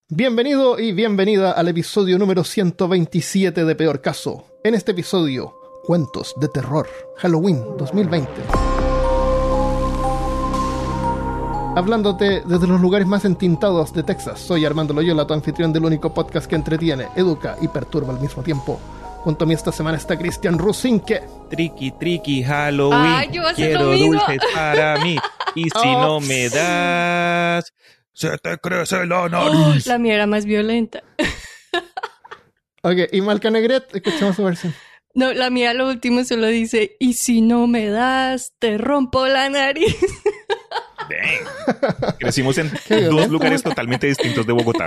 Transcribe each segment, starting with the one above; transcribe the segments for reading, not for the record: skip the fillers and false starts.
Bienvenido y bienvenida al episodio número 127 de Peor Caso. En este episodio, cuentos de terror, Halloween 2020. Hablándote desde los lugares más entintados de Texas, soy Armando Loyola, tu anfitrión del único podcast que entretiene, educa y perturba al mismo tiempo. Junto a mí esta semana está Cristian Rusinque. Tricky, Halloween, yo voy a hacer quiero lo mismo. dulces para mí. Y si no me das, se te crece la nariz. La mía era más violenta. Ok, y Malca Negret, escuchamos su versión. No, la mía lo último solo dice, y si no me das, te rompo la nariz. Dang. Crecimos en Qué dos violento. lugares totalmente distintos de Bogotá.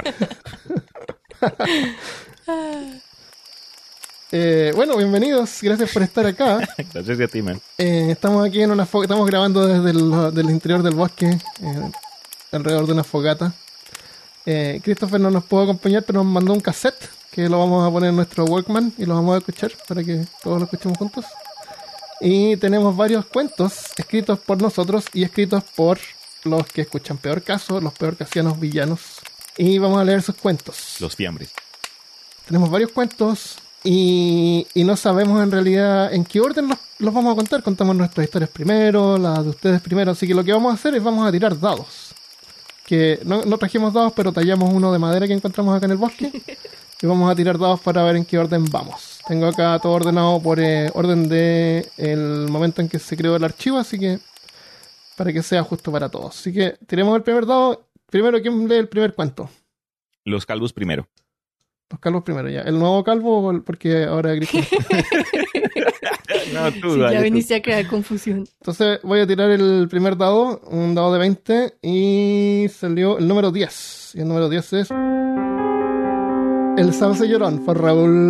Bueno, bienvenidos, gracias por estar acá. Gracias a ti, man. Estamos aquí en estamos grabando desde el interior del bosque, alrededor de una fogata. Christopher no nos pudo acompañar, pero nos mandó un cassette que lo vamos a poner en nuestro Walkman y lo vamos a escuchar para que todos lo escuchemos juntos. Y tenemos varios cuentos escritos por nosotros y escritos por los que escuchan Peor Caso, los peorcasianos villanos. Y vamos a leer sus cuentos. Los fiambres. Tenemos varios cuentos y no sabemos en realidad en qué orden los vamos a contar. Contamos nuestras historias primero, las de ustedes primero. Así que lo que vamos a hacer es vamos a tirar dados. Que no trajimos dados, pero tallamos uno de madera que encontramos acá en el bosque. Y vamos a tirar dados para ver en qué orden vamos. Tengo acá todo ordenado por orden de el momento en que se creó el archivo, así que para que sea justo para todos. Así que tiremos el primer dado. Primero, ¿quién lee el primer cuento? Los calvos primero. Los calvos primero, ya. ¿El nuevo calvo o porque ahora Cristian? No, tú, Sí, ya dale, tú. viniste a crear confusión. Entonces voy a tirar el primer dado, un dado de 20, y salió el número 10. Y el número 10 es... El sauce llorón por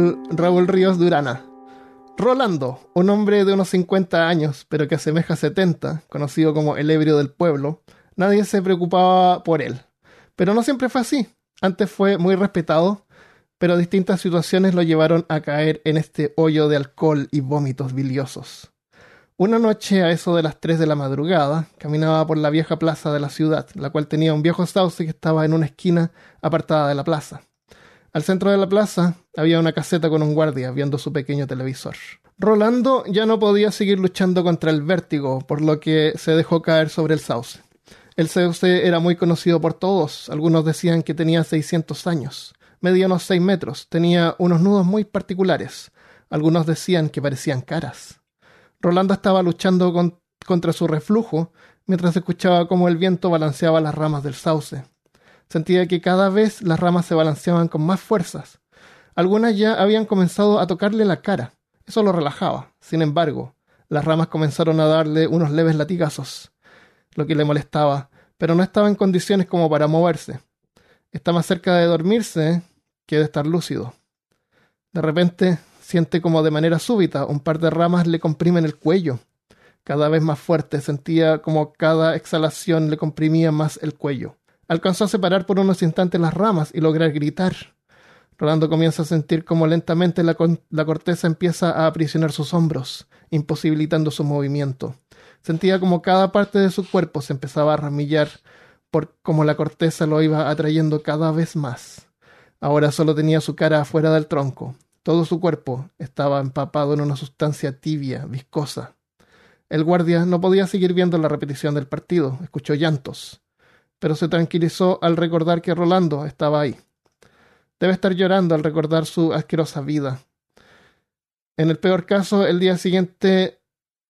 Raúl Ríos Durana. Rolando, un hombre de unos 50 años, pero que asemeja 70, conocido como el ebrio del pueblo, nadie se preocupaba por él. Pero no siempre fue así. Antes fue muy respetado, pero distintas situaciones lo llevaron a caer en este hoyo de alcohol y vómitos biliosos. Una noche, a eso de las 3 de la madrugada, caminaba por la vieja plaza de la ciudad, la cual tenía un viejo sauce que estaba en una esquina apartada de la plaza. Al centro de la plaza había una caseta con un guardia viendo su pequeño televisor. Rolando ya no podía seguir luchando contra el vértigo, por lo que se dejó caer sobre el sauce. El sauce era muy conocido por todos. Algunos decían que tenía 600 años. Medía unos 6 metros. Tenía unos nudos muy particulares. Algunos decían que parecían caras. Rolando estaba luchando contra su reflujo mientras escuchaba cómo el viento balanceaba las ramas del sauce. Sentía que cada vez las ramas se balanceaban con más fuerzas. Algunas ya habían comenzado a tocarle la cara. Eso lo relajaba. Sin embargo, las ramas comenzaron a darle unos leves latigazos, lo que le molestaba, pero no estaba en condiciones como para moverse. Está más cerca de dormirse que de estar lúcido. De repente, siente como de manera súbita un par de ramas le comprimen el cuello. Cada vez más fuerte, sentía como cada exhalación le comprimía más el cuello. Alcanzó a separar por unos instantes las ramas y lograr gritar. Rolando comienza a sentir como lentamente la corteza empieza a aprisionar sus hombros, imposibilitando su movimiento. Sentía como cada parte de su cuerpo se empezaba a ramillar por como la corteza lo iba atrayendo cada vez más. Ahora solo tenía su cara afuera del tronco. Todo su cuerpo estaba empapado en una sustancia tibia, viscosa. El guardia no podía seguir viendo la repetición del partido. Escuchó llantos, pero se tranquilizó al recordar que Rolando estaba ahí. Debe estar llorando al recordar su asquerosa vida. En el peor caso, al día siguiente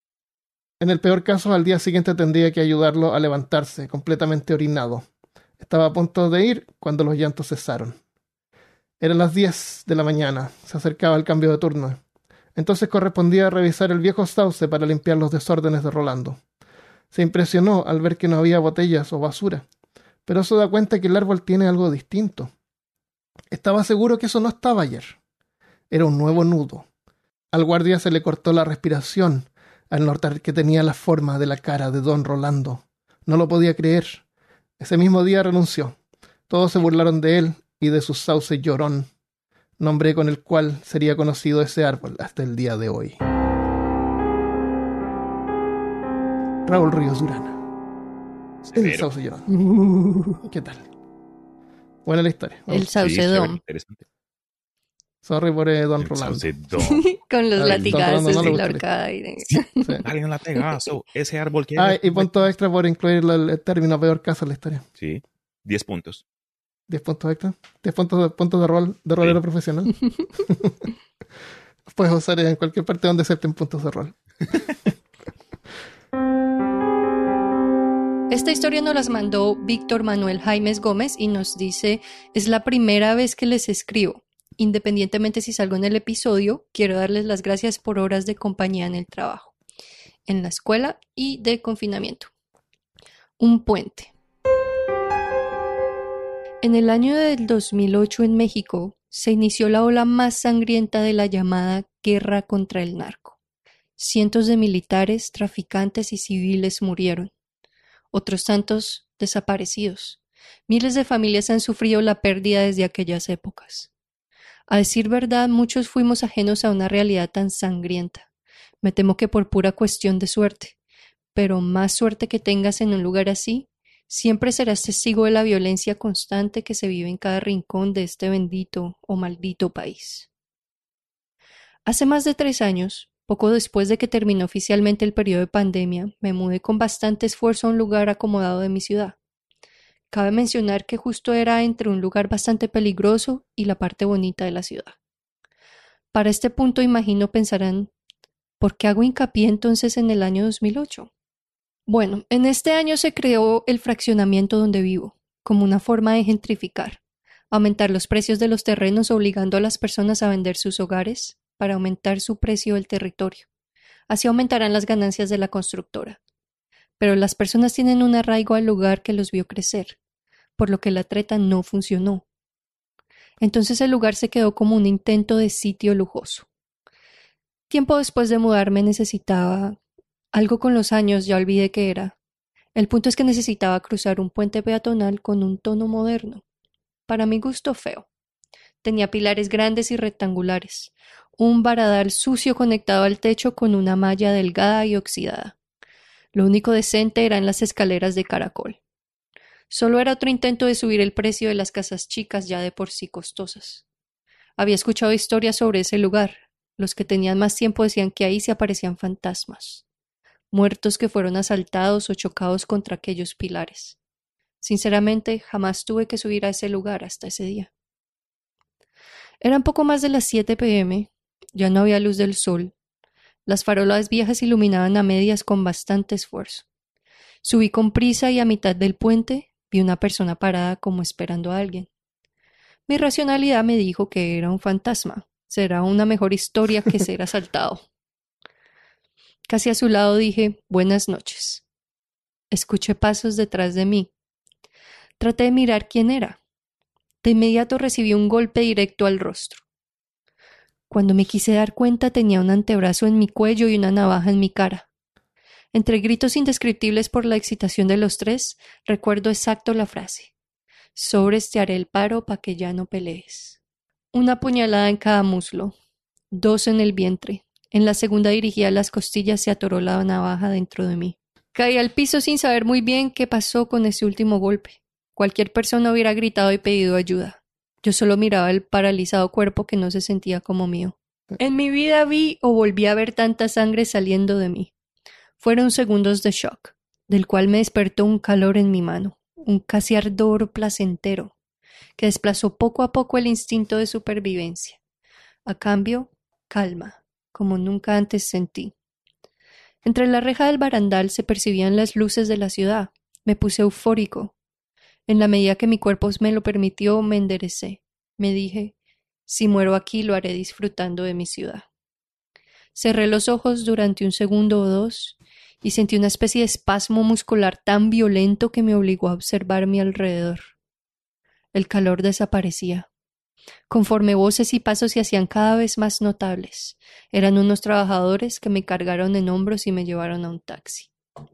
tendría que ayudarlo a levantarse, completamente orinado. Estaba a punto de ir cuando los llantos cesaron. Eran las 10 de la mañana. Se acercaba el cambio de turno. Entonces correspondía revisar el viejo sauce para limpiar los desórdenes de Rolando. Se impresionó al ver que no había botellas o basura, pero se da cuenta que el árbol tiene algo distinto. Estaba seguro que eso no estaba ayer. Era un nuevo nudo. Al guardia se le cortó la respiración al notar que tenía la forma de la cara de don Rolando. No lo podía creer. Ese mismo día renunció. Todos se burlaron de él y de su sauce llorón, nombre con el cual sería conocido ese árbol hasta el día de hoy. Raúl Ríos Durana. El Severo. sauce llorón. ¿Qué tal? Buena la historia. El Sí, chévere, Saucedón. interesante. Sorry por Don El Rolando. Saucedón. Con los Ay, latigazos no le y la gustaría. horcada. Sí, Sí. dale un latigazo. Ese árbol que... Ah, y puntos extra por incluir el término peor caso en la historia. Sí, 10 puntos. 10 puntos extra. 10 puntos de rol, de rolero Sí. profesional. Puedes usar en cualquier parte donde acepten puntos de rol. Esta historia nos las mandó Víctor Manuel Jaimes Gómez y nos dice: es la primera vez que les escribo. Independientemente si salgo en el episodio, quiero darles las gracias por horas de compañía en el trabajo, en la escuela y de confinamiento. Un puente. En el año del 2008 en México se inició la ola más sangrienta de la llamada guerra contra el narco. Cientos de militares, traficantes y civiles murieron. Otros tantos desaparecidos. Miles de familias han sufrido la pérdida desde aquellas épocas. A decir verdad, muchos fuimos ajenos a una realidad tan sangrienta. Me temo que por pura cuestión de suerte. Pero más suerte que tengas en un lugar así, siempre serás testigo de la violencia constante que se vive en cada rincón de este bendito o maldito país. Hace más de 3 años, poco después de que terminó oficialmente el periodo de pandemia, me mudé con bastante esfuerzo a un lugar acomodado de mi ciudad. Cabe mencionar que justo era entre un lugar bastante peligroso y la parte bonita de la ciudad. Para este punto imagino pensarán, ¿por qué hago hincapié entonces en el año 2008? Bueno, en este año se creó el fraccionamiento donde vivo, como una forma de gentrificar, aumentar los precios de los terrenos obligando a las personas a vender sus hogares para aumentar su precio del territorio. Así aumentarán las ganancias de la constructora. Pero las personas tienen un arraigo al lugar que los vio crecer, por lo que la treta no funcionó. Entonces el lugar se quedó como un intento de sitio lujoso. Tiempo después de mudarme necesitaba algo. Con los años ya olvidé qué era. El punto es que necesitaba cruzar un puente peatonal con un tono moderno. Para mi gusto feo. Tenía pilares grandes y rectangulares, un varadal sucio conectado al techo con una malla delgada y oxidada. Lo único decente eran las escaleras de caracol. Solo era otro intento de subir el precio de las casas chicas ya de por sí costosas. Había escuchado historias sobre ese lugar. Los que tenían más tiempo decían que ahí se aparecían fantasmas, muertos que fueron asaltados o chocados contra aquellos pilares. Sinceramente, jamás tuve que subir a ese lugar hasta ese día. Eran poco más de las 7 p.m., ya no había luz del sol. Las farolas viejas iluminaban a medias con bastante esfuerzo. Subí con prisa y a mitad del puente vi una persona parada como esperando a alguien. Mi racionalidad me dijo que era un fantasma. Será una mejor historia que ser asaltado. Casi a su lado dije: buenas noches. Escuché pasos detrás de mí. Traté de mirar quién era. De inmediato recibí un golpe directo al rostro. Cuando me quise dar cuenta tenía un antebrazo en mi cuello y una navaja en mi cara. Entre gritos indescriptibles por la excitación de los tres, recuerdo exacto la frase: sobres te haré el paro pa' que ya no pelees. Una puñalada en cada muslo, 2 en el vientre. En la segunda dirigida a las costillas se atoró la navaja dentro de mí. Caí al piso sin saber muy bien qué pasó con ese último golpe. Cualquier persona hubiera gritado y pedido ayuda. Yo solo miraba el paralizado cuerpo que no se sentía como mío. En mi vida vi o volví a ver tanta sangre saliendo de mí. Fueron segundos de shock, del cual me despertó un calor en mi mano, un casi ardor placentero, que desplazó poco a poco el instinto de supervivencia. A cambio, calma, como nunca antes sentí. Entre la reja del barandal se percibían las luces de la ciudad. Me puse eufórico. En la medida que mi cuerpo me lo permitió, me enderecé. Me dije: si muero aquí, lo haré disfrutando de mi ciudad. Cerré los ojos durante un segundo o dos y sentí una especie de espasmo muscular tan violento que me obligó a observar mi alrededor. El calor desaparecía. Conforme voces y pasos se hacían cada vez más notables, eran unos trabajadores que me cargaron en hombros y me llevaron a un taxi.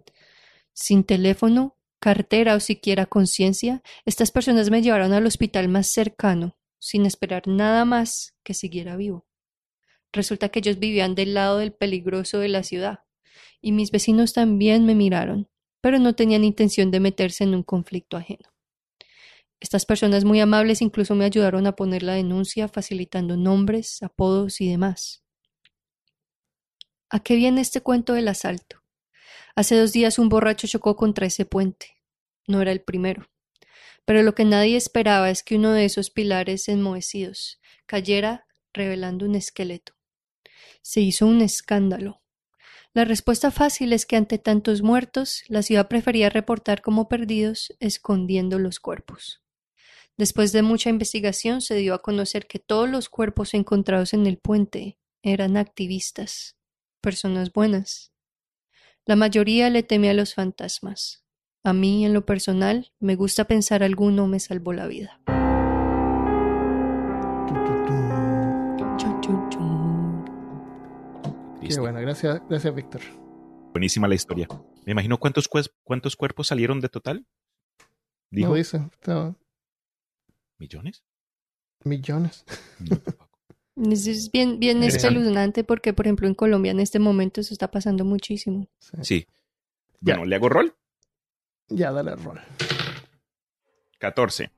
Sin teléfono, cartera o siquiera conciencia, estas personas me llevaron al hospital más cercano, sin esperar nada más que siguiera vivo. Resulta que ellos vivían del lado del peligroso de la ciudad, y mis vecinos también me miraron, pero no tenían intención de meterse en un conflicto ajeno. Estas personas muy amables incluso me ayudaron a poner la denuncia, facilitando nombres, apodos y demás. ¿A qué viene este cuento del asalto? Hace 2 días un borracho chocó contra ese puente. No era el primero. Pero lo que nadie esperaba es que uno de esos pilares enmohecidos cayera revelando un esqueleto. Se hizo un escándalo. La respuesta fácil es que ante tantos muertos, la ciudad prefería reportar como perdidos, escondiendo los cuerpos. Después de mucha investigación, se dio a conocer que todos los cuerpos encontrados en el puente eran activistas, personas buenas. La mayoría le teme a los fantasmas. A mí, en lo personal, me gusta pensar alguno me salvó la vida. Qué bueno, gracias, Víctor. Buenísima la historia. Me imagino cuántos cuerpos salieron de total. ¿Dijo? No dice, estaba... ¿Millones? Millones. No, tampoco. Es bien espeluznante porque, por ejemplo, en Colombia en este momento eso está pasando muchísimo. Sí. Bueno, ¿le hago rol? Ya, dale rol. 14.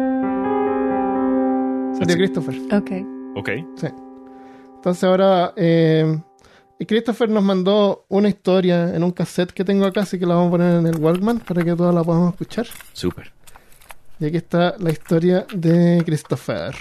Salió Christopher. Ok. Sí. Entonces ahora Christopher nos mandó una historia en un cassette que tengo acá, así que la vamos a poner en el Walkman para que todos la podamos escuchar. Súper. Y aquí está la historia de Christopher.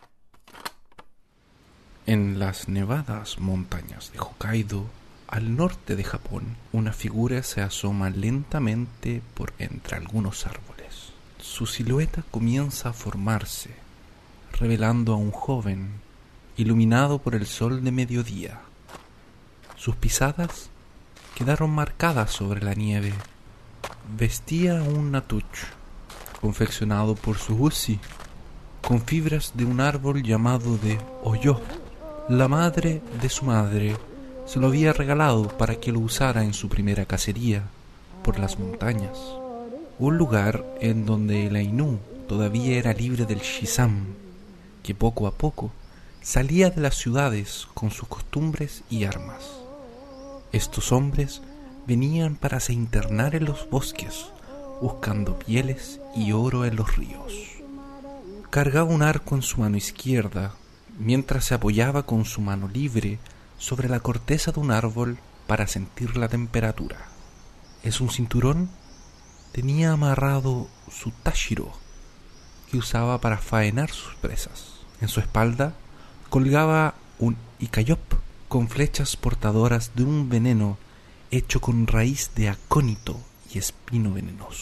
En las nevadas montañas de Hokkaido, al norte de Japón, una figura se asoma lentamente por entre algunos árboles. Su silueta comienza a formarse, revelando a un joven, iluminado por el sol de mediodía. Sus pisadas quedaron marcadas sobre la nieve. Vestía un natuch, confeccionado por Sugushi, con fibras de un árbol llamado de Oyo. La madre de su madre se lo había regalado para que lo usara en su primera cacería por las montañas, un lugar en donde el Ainu todavía era libre del Shizam, que poco a poco salía de las ciudades con sus costumbres y armas. Estos hombres venían para se internar en los bosques, buscando pieles y oro en los ríos. Cargaba un arco en su mano izquierda, mientras se apoyaba con su mano libre sobre la corteza de un árbol para sentir la temperatura. En su cinturón tenía amarrado su tashiro, que usaba para faenar sus presas. En su espalda colgaba un ikayop con flechas portadoras de un veneno hecho con raíz de acónito y espino venenoso.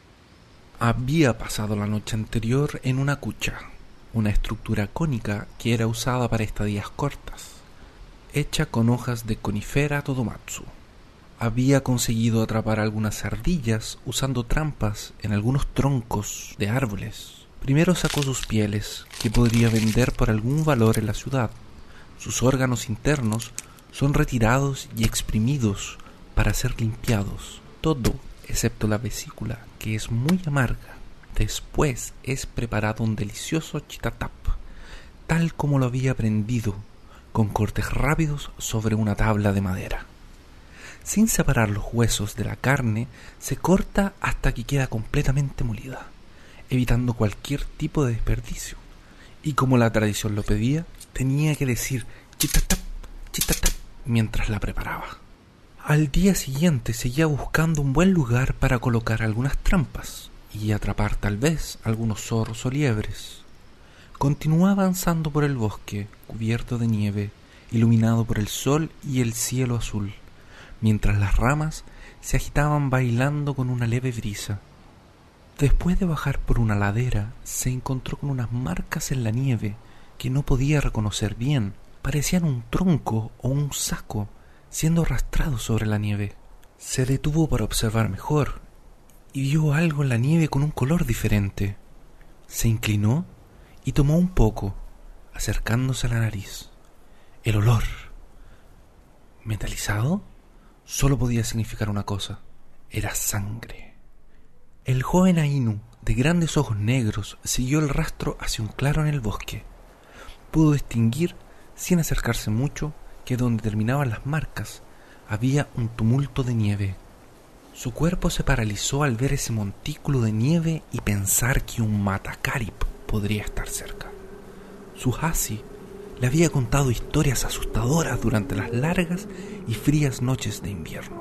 Había pasado la noche anterior en una cucha, una estructura cónica que era usada para estadías cortas, hecha con hojas de conifera todomatsu. Había conseguido atrapar algunas ardillas usando trampas en algunos troncos de árboles. Primero sacó sus pieles, que podría vender por algún valor en la ciudad. Sus órganos internos son retirados y exprimidos para ser limpiados, todo excepto la vesícula, que es muy amarga. Después es preparado un delicioso chitatap, tal como lo había aprendido, con cortes rápidos sobre una tabla de madera. Sin separar los huesos de la carne, se corta hasta que queda completamente molida, evitando cualquier tipo de desperdicio. Y como la tradición lo pedía, tenía que decir chitatap, chitatap, mientras la preparaba. Al día siguiente seguía buscando un buen lugar para colocar algunas trampas y atrapar tal vez algunos zorros o liebres. Continuó avanzando por el bosque, cubierto de nieve, iluminado por el sol y el cielo azul, mientras las ramas se agitaban bailando con una leve brisa. Después de bajar por una ladera, se encontró con unas marcas en la nieve que no podía reconocer bien. Parecían un tronco o un saco siendo arrastrado sobre la nieve. Se detuvo para observar mejor y vio algo en la nieve con un color diferente. Se inclinó y tomó un poco, acercándose a la nariz. El olor, metalizado, solo podía significar una cosa: era sangre. El joven Ainu, de grandes ojos negros, siguió el rastro hacia un claro en el bosque. Pudo distinguir, sin acercarse mucho, que donde terminaban las marcas había un tumulto de nieve. Su cuerpo se paralizó al ver ese montículo de nieve y pensar que un Matacarip podría estar cerca. Su Hasi le había contado historias asustadoras durante las largas y frías noches de invierno.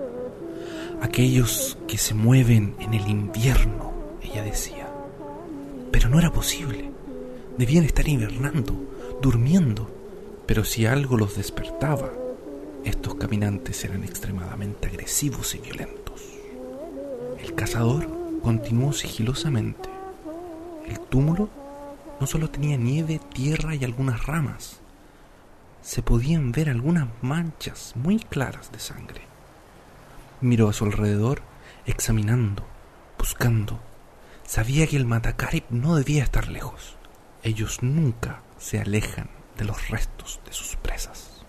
Aquellos que se mueven en el invierno, ella decía. Pero no era posible. Debían estar hibernando, durmiendo. Pero si algo los despertaba, estos caminantes eran extremadamente agresivos y violentos. El cazador continuó sigilosamente. El túmulo no solo tenía nieve, tierra y algunas ramas. Se podían ver algunas manchas muy claras de sangre. Miró a su alrededor, examinando, buscando. Sabía que el Matacarip no debía estar lejos. Ellos nunca se alejan de los restos de sus presas.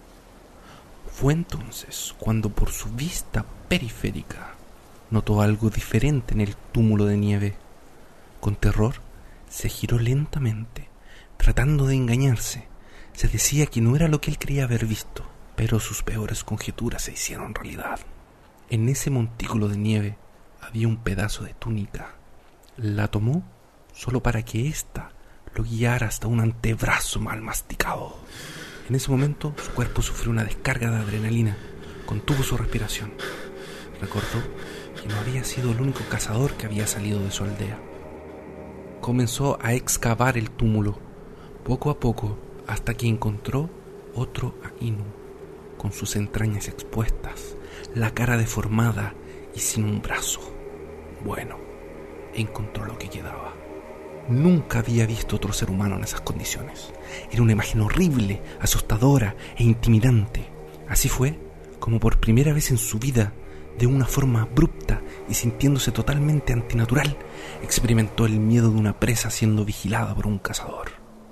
Fue entonces cuando por su vista periférica notó algo diferente en el túmulo de nieve. Con terror se giró lentamente, tratando de engañarse. Se decía que no era lo que él creía haber visto, pero sus peores conjeturas se hicieron realidad. En ese montículo de nieve había un pedazo de túnica. La tomó solo para que ésta lo guiara hasta un antebrazo mal masticado. En ese momento su cuerpo sufrió una descarga de adrenalina, contuvo su respiración. Recordó que no había sido el único cazador que había salido de su aldea. Comenzó a excavar el túmulo, poco a poco, hasta que encontró otro Ainu, con sus entrañas expuestas, la cara deformada y sin un brazo. Bueno, encontró lo que quedaba. Nunca había visto otro ser humano en esas condiciones. Era una imagen horrible, asustadora e intimidante. Así fue como por primera vez en su vida, de una forma abrupta y sintiéndose totalmente antinatural, experimentó el miedo de una presa siendo vigilada por un cazador.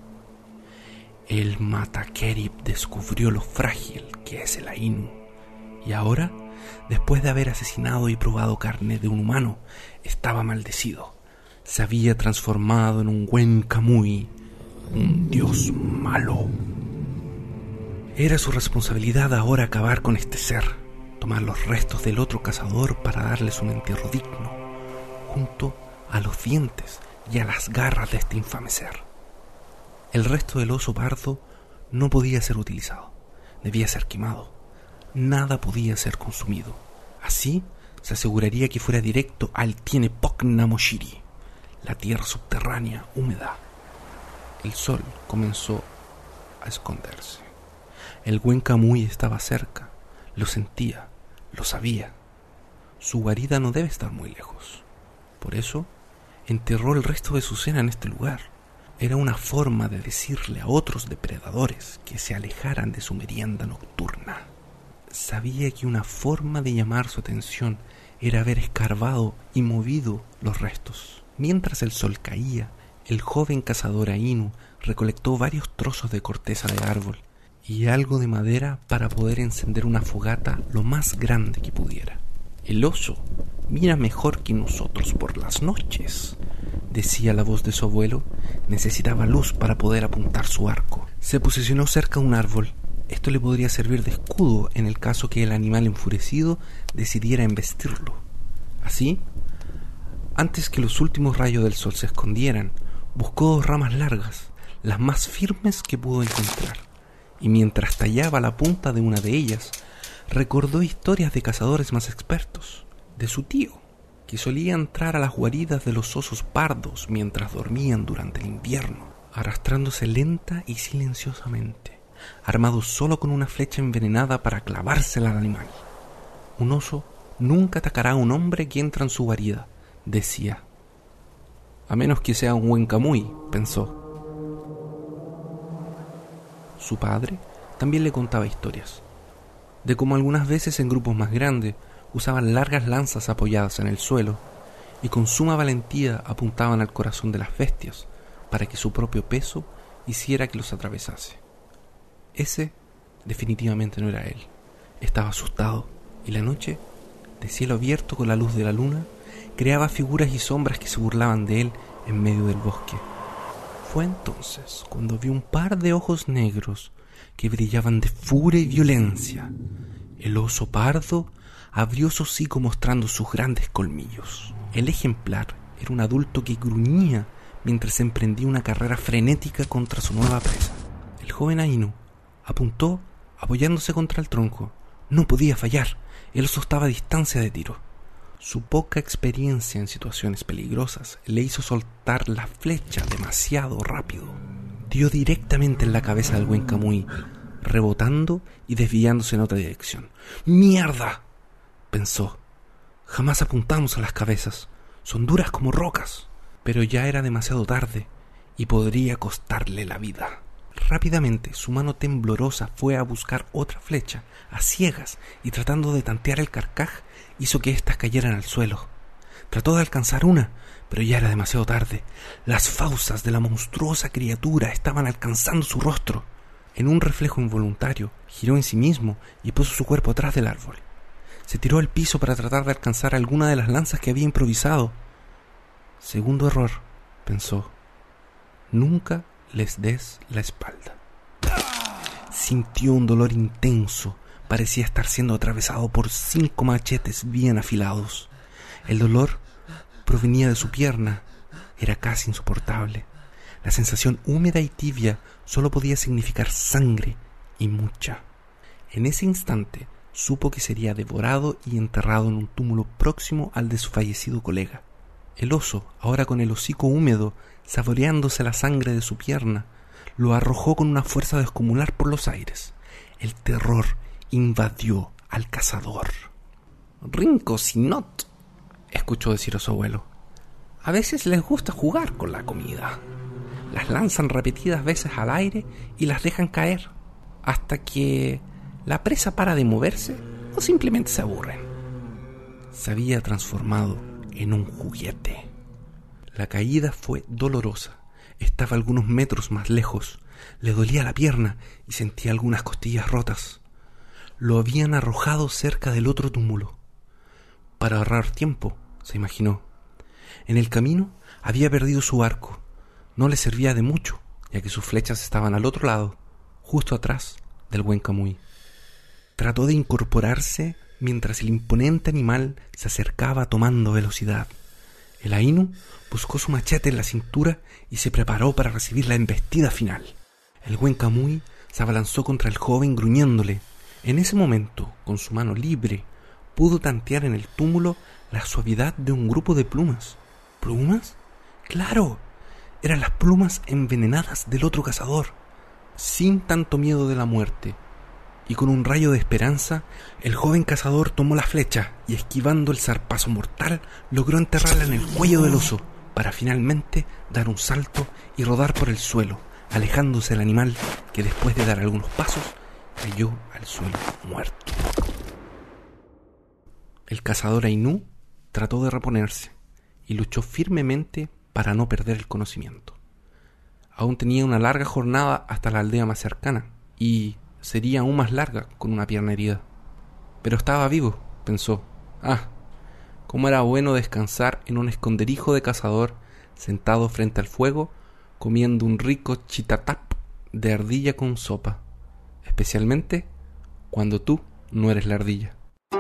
El Matacarip descubrió lo frágil que es el Ainu, y ahora, después de haber asesinado y probado carne de un humano, estaba maldecido. Se había transformado en un Wenkamui, un dios malo. Era su responsabilidad ahora acabar con este ser, tomar los restos del otro cazador para darles un entierro digno, junto a los dientes y a las garras de este infame ser. El resto del oso pardo no podía ser utilizado, debía ser quemado. Nada podía ser consumido. Así se aseguraría que fuera directo al Tienepok-Namoshiri, la tierra subterránea húmeda. El sol comenzó a esconderse. El Wenkamui estaba cerca, lo sentía, lo sabía. Su guarida no debe estar muy lejos. Por eso, enterró el resto de su cena en este lugar. Era una forma de decirle a otros depredadores que se alejaran de su merienda nocturna. Sabía que una forma de llamar su atención era haber escarbado y movido los restos. Mientras el sol caía, el joven cazador Ainu recolectó varios trozos de corteza de árbol y algo de madera para poder encender una fogata lo más grande que pudiera. El oso mira mejor que nosotros por las noches, decía la voz de su abuelo. Necesitaba luz para poder apuntar su arco. Se posicionó cerca de un árbol. Esto le podría servir de escudo en el caso que el animal enfurecido decidiera embestirlo. Así, antes que los últimos rayos del sol se escondieran, buscó 2 ramas largas, las más firmes que pudo encontrar, y mientras tallaba la punta de una de ellas, recordó historias de cazadores más expertos, de su tío, que solía entrar a las guaridas de los osos pardos mientras dormían durante el invierno, arrastrándose lenta y silenciosamente, armado solo con una flecha envenenada para clavársela al animal. Un oso nunca atacará a un hombre que entra en su guarida, decía. A menos que sea un Wenkamui, pensó. Su padre también le contaba historias, de cómo algunas veces en grupos más grandes usaban largas lanzas apoyadas en el suelo y con suma valentía apuntaban al corazón de las bestias para que su propio peso hiciera que los atravesase. Ese definitivamente no era él. Estaba asustado y la noche, de cielo abierto con la luz de la luna, creaba figuras y sombras que se burlaban de él en medio del bosque. Fue entonces cuando vio un par de ojos negros que brillaban de furia y violencia. El oso pardo abrió su hocico mostrando sus grandes colmillos. El ejemplar era un adulto que gruñía mientras emprendía una carrera frenética contra su nueva presa. El joven Ainu apuntó apoyándose contra el tronco. No podía fallar. El oso estaba a distancia de tiro. Su poca experiencia en situaciones peligrosas le hizo soltar la flecha demasiado rápido. Dio directamente en la cabeza del buen Kamui, rebotando y desviándose en otra dirección. ¡Mierda!, pensó. Jamás apuntamos a las cabezas. Son duras como rocas. Pero ya era demasiado tarde y podría costarle la vida. Rápidamente su mano temblorosa fue a buscar otra flecha, a ciegas, y tratando de tantear el carcaj, hizo que éstas cayeran al suelo. Trató de alcanzar una, pero ya era demasiado tarde. Las fauces de la monstruosa criatura estaban alcanzando su rostro. En un reflejo involuntario, giró en sí mismo y puso su cuerpo atrás del árbol. Se tiró al piso para tratar de alcanzar alguna de las lanzas que había improvisado. Segundo error, pensó. Nunca les des la espalda. Sintió un dolor intenso. Parecía estar siendo atravesado por 5 machetes bien afilados. El dolor provenía de su pierna. Era casi insoportable. La sensación húmeda y tibia solo podía significar sangre, y mucha. En ese instante supo que sería devorado y enterrado en un túmulo próximo al de su fallecido colega. El oso, ahora con el hocico húmedo, saboreándose la sangre de su pierna, lo arrojó con una fuerza descomunal por los aires. El terror invadió al cazador. «Rinco Sinot», escuchó decir a su abuelo, «a veces les gusta jugar con la comida. Las lanzan repetidas veces al aire y las dejan caer, hasta que la presa para de moverse o simplemente se aburren». Se había transformado en un juguete. La caída fue dolorosa. Estaba algunos metros más lejos. Le dolía la pierna y sentía algunas costillas rotas. Lo habían arrojado cerca del otro túmulo. Para ahorrar tiempo, se imaginó. En el camino había perdido su arco. No le servía de mucho, ya que sus flechas estaban al otro lado, justo atrás del buen Kamui. Trató de incorporarse mientras el imponente animal se acercaba tomando velocidad. El Ainu buscó su machete en la cintura y se preparó para recibir la embestida final. El buen Kamui se abalanzó contra el joven gruñéndole. En ese momento, con su mano libre, pudo tantear en el túmulo la suavidad de un grupo de plumas. ¿Plumas? ¡Claro! Eran las plumas envenenadas del otro cazador. Sin tanto miedo de la muerte y con un rayo de esperanza, el joven cazador tomó la flecha y, esquivando el zarpazo mortal, logró enterrarla en el cuello del oso, para finalmente dar un salto y rodar por el suelo, alejándose del animal que, después de dar algunos pasos, cayó al suelo muerto. El cazador Ainu trató de reponerse y luchó firmemente para no perder el conocimiento. Aún tenía una larga jornada hasta la aldea más cercana, y sería aún más larga con una pierna herida. Pero estaba vivo, pensó. Cómo era bueno descansar en un esconderijo de cazador, sentado frente al fuego, comiendo un rico chitatap de ardilla con sopa, especialmente cuando tú no eres la ardilla.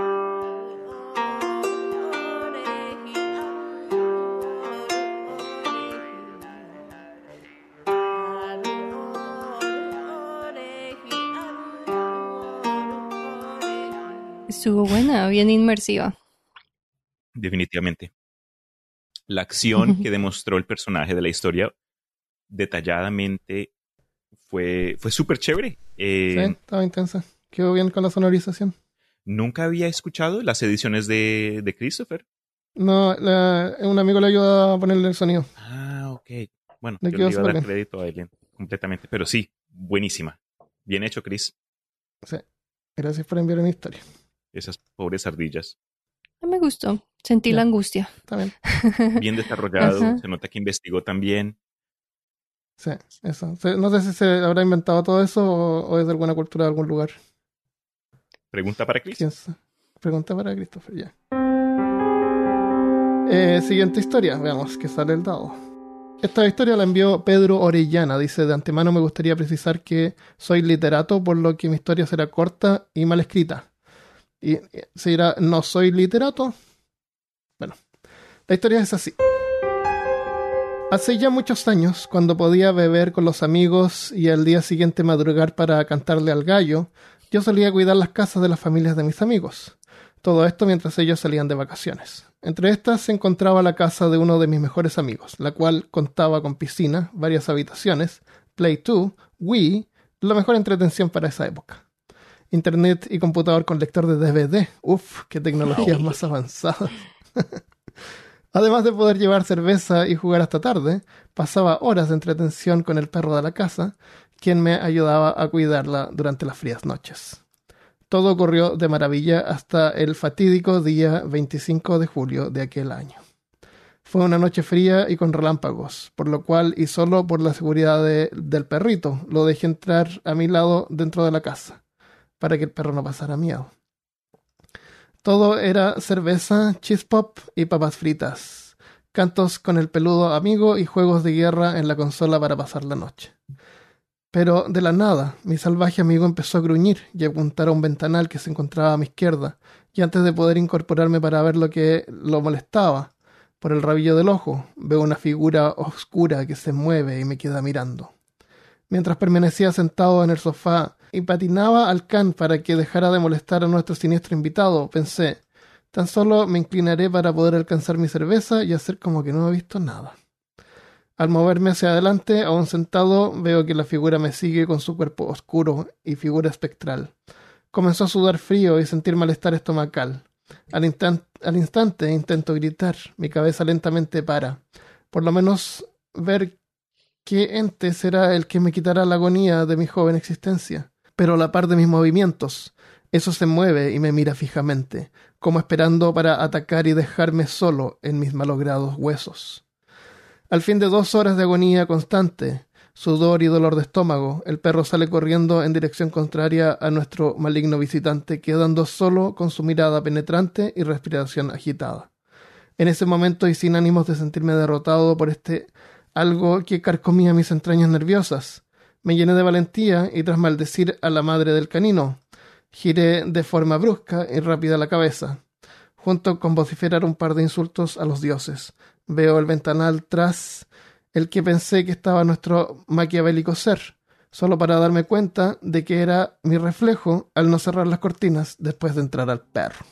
Estuvo buena, bien inmersiva. Definitivamente. La acción que demostró el personaje de la historia detalladamente fue súper chévere. Sí, estaba intensa. Quedó bien con la sonorización. Nunca había escuchado las ediciones de Christopher. No, un amigo le ayudó a ponerle el sonido. Ok. Bueno, Le yo quedó le iba a dar súper crédito a él completamente. Pero sí, buenísima. Bien hecho, Chris. Sí. Gracias por enviar una historia. Esas pobres ardillas. Me gustó. Sentí la angustia. Está bien. Bien desarrollado. Ajá. Se nota que investigó también. Sí, eso. No sé si se habrá inventado todo eso o es de alguna cultura de algún lugar. Pregunta para Chris. ¿Quién sabe? Pregunta para Christopher, ya. Siguiente historia. Veamos que sale el dado. Esta historia la envió Pedro Orellana. Dice: de antemano me gustaría precisar que soy literato, por lo que mi historia será corta y mal escrita. Y se dirá, ¿no soy literato? Bueno, la historia es así. Hace ya muchos años, cuando podía beber con los amigos y al día siguiente madrugar para cantarle al gallo, yo solía cuidar las casas de las familias de mis amigos. Todo esto mientras ellos salían de vacaciones. Entre estas se encontraba la casa de uno de mis mejores amigos, la cual contaba con piscina, varias habitaciones, Play 2, Wii, la mejor entretención para esa época. Internet y computador con lector de DVD. Uf, qué tecnologías más avanzadas. Además de poder llevar cerveza y jugar hasta tarde, pasaba horas de entretención con el perro de la casa, quien me ayudaba a cuidarla durante las frías noches. Todo ocurrió de maravilla hasta el fatídico día 25 de julio de aquel año. Fue una noche fría y con relámpagos, por lo cual, y solo por la seguridad del perrito, lo dejé entrar a mi lado dentro de la casa, para que el perro no pasara miedo. Todo era cerveza, cheese pop y papas fritas, cantos con el peludo amigo y juegos de guerra en la consola para pasar la noche. Pero de la nada, mi salvaje amigo empezó a gruñir y a apuntar a un ventanal que se encontraba a mi izquierda, y antes de poder incorporarme para ver lo que lo molestaba, por el rabillo del ojo, veo una figura oscura que se mueve y me queda mirando. Mientras permanecía sentado en el sofá y patinaba al can para que dejara de molestar a nuestro siniestro invitado, pensé, tan solo me inclinaré para poder alcanzar mi cerveza y hacer como que no he visto nada. Al moverme hacia adelante, aún sentado, veo que la figura me sigue con su cuerpo oscuro y figura espectral. Comenzó a sudar frío y sentir malestar estomacal. Al instante intento gritar, mi cabeza lentamente para. Por lo menos ver qué ente será el que me quitará la agonía de mi joven existencia. Pero a la par de mis movimientos, eso se mueve y me mira fijamente, como esperando para atacar y dejarme solo en mis malogrados huesos. Al fin de 2 horas de agonía constante, sudor y dolor de estómago, el perro sale corriendo en dirección contraria a nuestro maligno visitante, quedando solo con su mirada penetrante y respiración agitada. En ese momento, y sin ánimos de sentirme derrotado por algo que carcomía mis entrañas nerviosas, me llené de valentía y tras maldecir a la madre del canino, giré de forma brusca y rápida la cabeza, junto con vociferar un par de insultos a los dioses. Veo el ventanal tras el que pensé que estaba nuestro maquiavélico ser, solo para darme cuenta de que era mi reflejo al no cerrar las cortinas después de entrar al perro.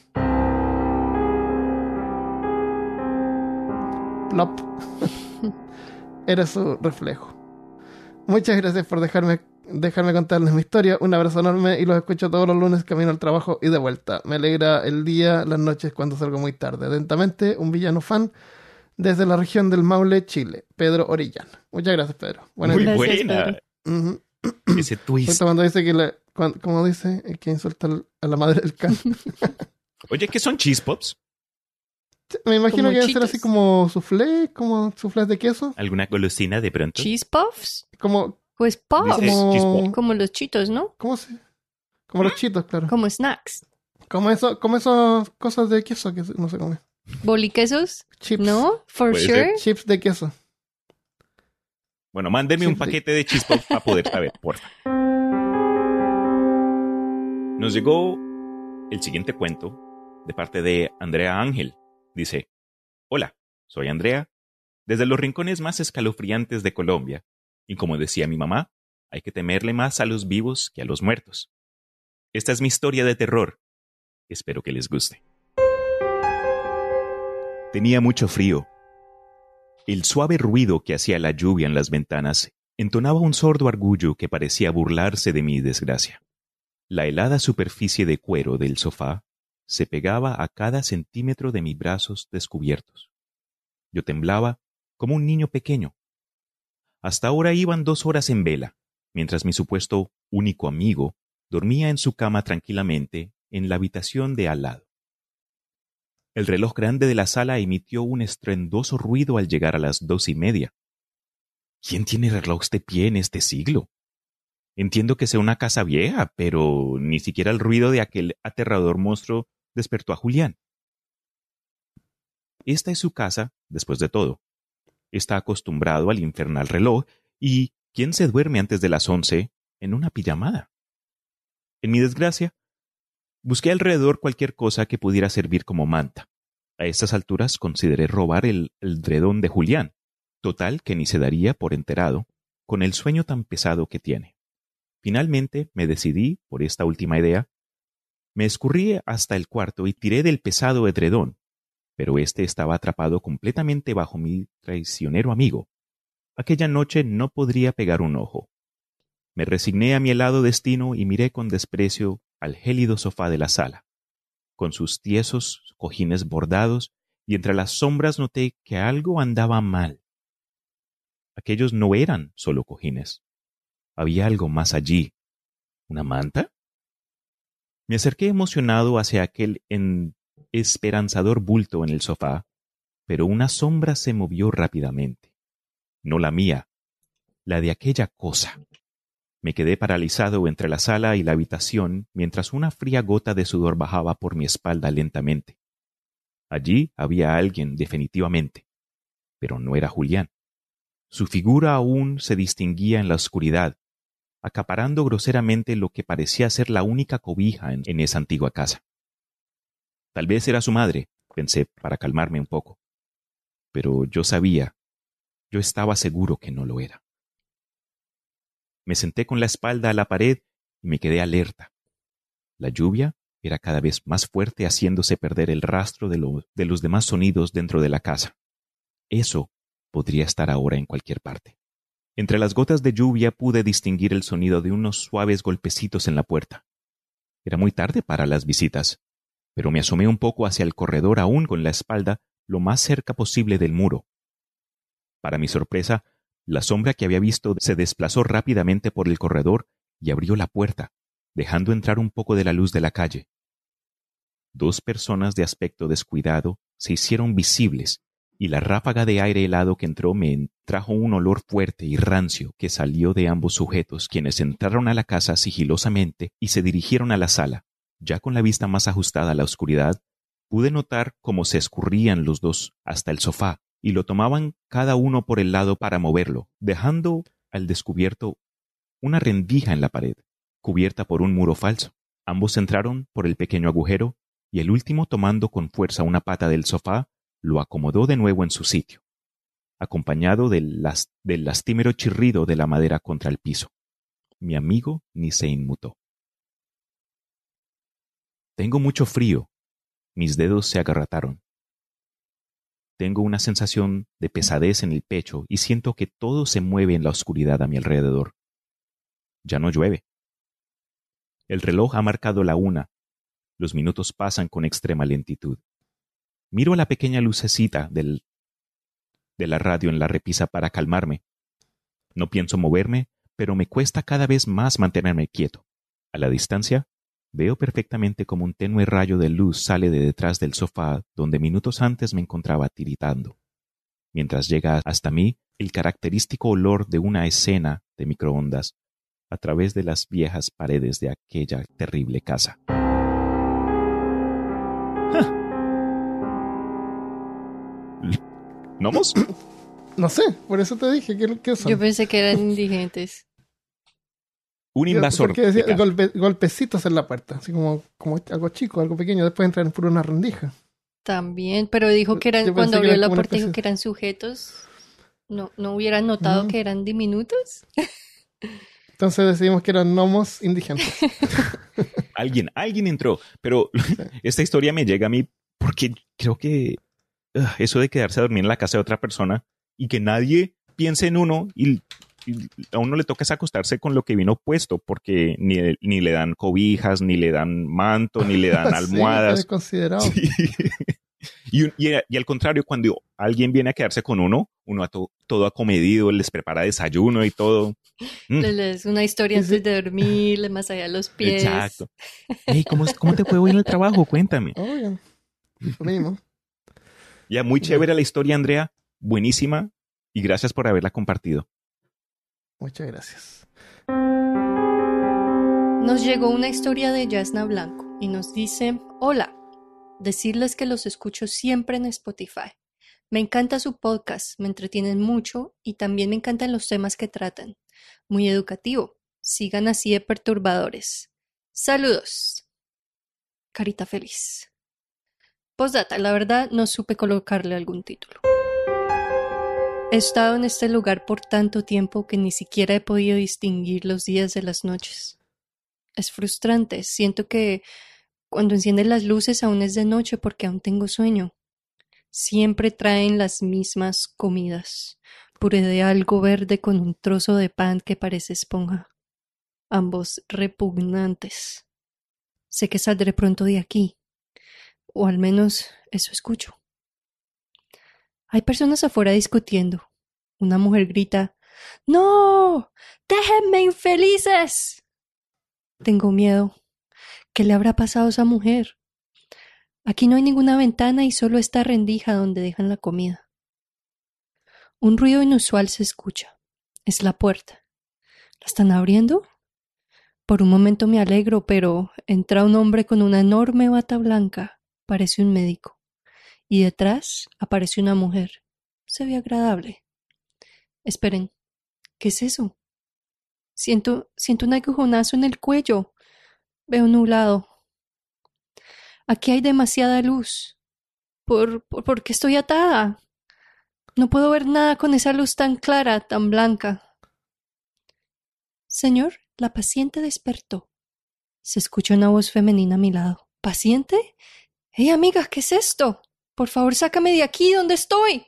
Plop. Era su reflejo. Muchas gracias por dejarme contarles mi historia. Un abrazo enorme y los escucho todos los lunes camino al trabajo y de vuelta. Me alegra el día, las noches cuando salgo muy tarde. Atentamente, un villano fan desde la región del Maule, Chile. Pedro Orellana. Muchas gracias, Pedro. Muy buena. Pedro. Uh-huh. Ese twist. Justo cuando dice como dice, que insulta a la madre del can. Oye, ¿qué son cheese pops? Me imagino Como que debe ser chitos. así como soufflé de queso. ¿Alguna golosina de pronto? ¿Cheese puffs? Como Pues puffs. Dice cheese pop. Como los chitos, ¿no? como los chitos, claro. Como snacks. Como esas cosas de queso que no se come. ¿Boliquesos? Chips. ¿No? For Puede sure. Chips de queso. Bueno, mándenme un paquete de cheese pops para poder saber, porfa. Nos llegó el siguiente cuento de parte de Andrea Ángel. Dice, hola, soy Andrea, desde los rincones más escalofriantes de Colombia, y como decía mi mamá, hay que temerle más a los vivos que a los muertos. Esta es mi historia de terror. Espero que les guste. Tenía mucho frío. El suave ruido que hacía la lluvia en las ventanas entonaba un sordo argullo que parecía burlarse de mi desgracia. La helada superficie de cuero del sofá se pegaba a cada centímetro de mis brazos descubiertos. Yo temblaba como un niño pequeño. Hasta ahora iban 2 horas en vela, mientras mi supuesto único amigo dormía en su cama tranquilamente en la habitación de al lado. El reloj grande de la sala emitió un estruendoso ruido al llegar a las 2:30. ¿Quién tiene relojes de pie en este siglo? Entiendo que sea una casa vieja, pero ni siquiera el ruido de aquel aterrador monstruo despertó a Julián. Esta es su casa, después de todo. Está acostumbrado al infernal reloj y ¿quién se duerme antes de las 11 en una pijamada? En mi desgracia, Busqué alrededor cualquier cosa que pudiera servir como manta. A estas alturas consideré robar el edredón de Julián. Total que ni se daría por enterado con el sueño tan pesado que tiene. Finalmente me decidí por esta última idea. Me escurrí hasta el cuarto y tiré del pesado edredón, pero este estaba atrapado completamente bajo mi traicionero amigo. Aquella noche no podría pegar un ojo. Me resigné a mi helado destino y miré con desprecio al gélido sofá de la sala, con sus tiesos cojines bordados, y entre las sombras noté que algo andaba mal. Aquellos no eran solo cojines. Había algo más allí. ¿Una manta? Me acerqué emocionado hacia aquel esperanzador bulto en el sofá, pero una sombra se movió rápidamente. No la mía, la de aquella cosa. Me quedé paralizado entre la sala y la habitación mientras una fría gota de sudor bajaba por mi espalda lentamente. Allí había alguien definitivamente, pero no era Julián. Su figura aún se distinguía en la oscuridad, acaparando groseramente lo que parecía ser la única cobija en esa antigua casa. Tal vez era su madre, pensé para calmarme un poco. Pero yo estaba seguro que no lo era. Me senté con la espalda a la pared y me quedé alerta. La lluvia era cada vez más fuerte, haciéndose perder el rastro de los demás sonidos dentro de la casa. Eso podría estar ahora en cualquier parte. Entre las gotas de lluvia pude distinguir el sonido de unos suaves golpecitos en la puerta. Era muy tarde para las visitas, pero me asomé un poco hacia el corredor aún con la espalda lo más cerca posible del muro. Para mi sorpresa, la sombra que había visto se desplazó rápidamente por el corredor y abrió la puerta, dejando entrar un poco de la luz de la calle. Dos personas de aspecto descuidado se hicieron visibles, y la ráfaga de aire helado que entró me trajo un olor fuerte y rancio que salió de ambos sujetos, quienes entraron a la casa sigilosamente y se dirigieron a la sala. Ya con la vista más ajustada a la oscuridad, pude notar cómo se escurrían los dos hasta el sofá y lo tomaban cada uno por el lado para moverlo, dejando al descubierto una rendija en la pared, cubierta por un muro falso. Ambos entraron por el pequeño agujero y el último, tomando con fuerza una pata del sofá, lo acomodó de nuevo en su sitio, acompañado del lastimero chirrido de la madera contra el piso. Mi amigo ni se inmutó. Tengo mucho frío. Mis dedos se agarrataron. Tengo una sensación de pesadez en el pecho y siento que todo se mueve en la oscuridad a mi alrededor. Ya no llueve. El reloj ha marcado la 1. Los minutos pasan con extrema lentitud. Miro a la pequeña lucecita de la radio en la repisa para calmarme. No pienso moverme, pero me cuesta cada vez más mantenerme quieto. A la distancia, veo perfectamente cómo un tenue rayo de luz sale de detrás del sofá donde minutos antes me encontraba tiritando, mientras llega hasta mí el característico olor de una escena de microondas a través de las viejas paredes de aquella terrible casa. ¿Gnomos? No sé, por eso te dije que son. Yo pensé que eran indigentes. Un invasor. Porque decía golpecitos en la puerta, así como algo chico, algo pequeño, después entran por una rendija. También, pero dijo que eran, Yo cuando pensé que abrió era la como una puerta dijo especie- que eran sujetos. No hubieran notado que eran diminutos. Entonces decidimos que eran gnomos indigentes. Alguien entró, pero esta historia me llega a mí porque creo que eso de quedarse a dormir en la casa de otra persona y que nadie piense en uno y a uno le toca es acostarse con lo que vino puesto, porque ni le dan cobijas, ni le dan manto, ni le dan almohadas. Sí, desconsiderado. Sí. Y al contrario, cuando alguien viene a quedarse con uno todo acomedido, les prepara desayuno y todo. Les una historia Sí, sí. antes de dormir, les masajea los pies. Exacto. Hey, ¿cómo te fue hoy en el trabajo? Cuéntame. Obvio. Lo mismo. Ya, muy chévere la historia, Andrea. Buenísima. Y gracias por haberla compartido. Muchas gracias. Nos llegó una historia de Yasna Blanco y nos dice: hola, decirles que los escucho siempre en Spotify. Me encanta su podcast, me entretienen mucho y también me encantan los temas que tratan. Muy educativo. Sigan así de perturbadores. Saludos. carita feliz. Postdata, la verdad no supe colocarle algún título. He estado en este lugar por tanto tiempo que ni siquiera he podido distinguir los días de las noches. Es frustrante, siento que cuando encienden las luces aún es de noche porque aún tengo sueño. Siempre traen las mismas comidas, puré de algo verde con un trozo de pan que parece esponja. Ambos repugnantes. Sé que saldré pronto de aquí, o al menos eso escucho. Hay personas afuera discutiendo. Una mujer grita: ¡No! ¡Déjenme, infelices! Tengo miedo. ¿Qué le habrá pasado a esa mujer? Aquí no hay ninguna ventana y solo esta rendija donde dejan la comida. Un ruido inusual se escucha. Es la puerta. ¿La están abriendo? Por un momento me alegro, pero entra un hombre con una enorme bata blanca. Parece un médico. Y detrás aparece una mujer. Se ve agradable. Esperen, ¿qué es eso? Siento un agujonazo en el cuello. Veo nublado. Aquí hay demasiada luz. ¿Por qué estoy atada? No puedo ver nada con esa luz tan clara, tan blanca. Señor, la paciente despertó. Se escucha una voz femenina a mi lado. ¿Paciente? ¡Hey, amiga! ¿Qué es esto? Por favor, sácame de aquí. ¿Dónde estoy?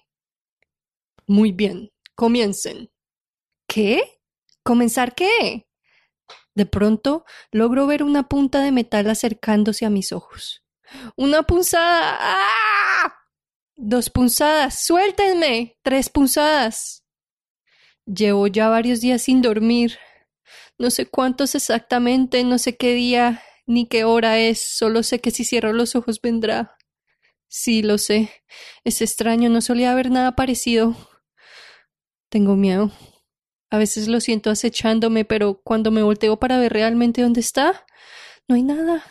Muy bien. Comiencen. ¿Qué? ¿Comenzar qué? De pronto logro ver una punta de metal acercándose a mis ojos. ¡Una punzada! ¡Ah! 2 punzadas. ¡Suéltenme! 3 punzadas. Llevo ya varios días sin dormir. No sé cuántos exactamente, no sé qué día ni qué hora es, solo sé que si cierro los ojos vendrá. Sí, lo sé. Es extraño, no solía haber nada parecido. Tengo miedo. A veces lo siento acechándome, pero cuando me volteo para ver realmente dónde está, no hay nada.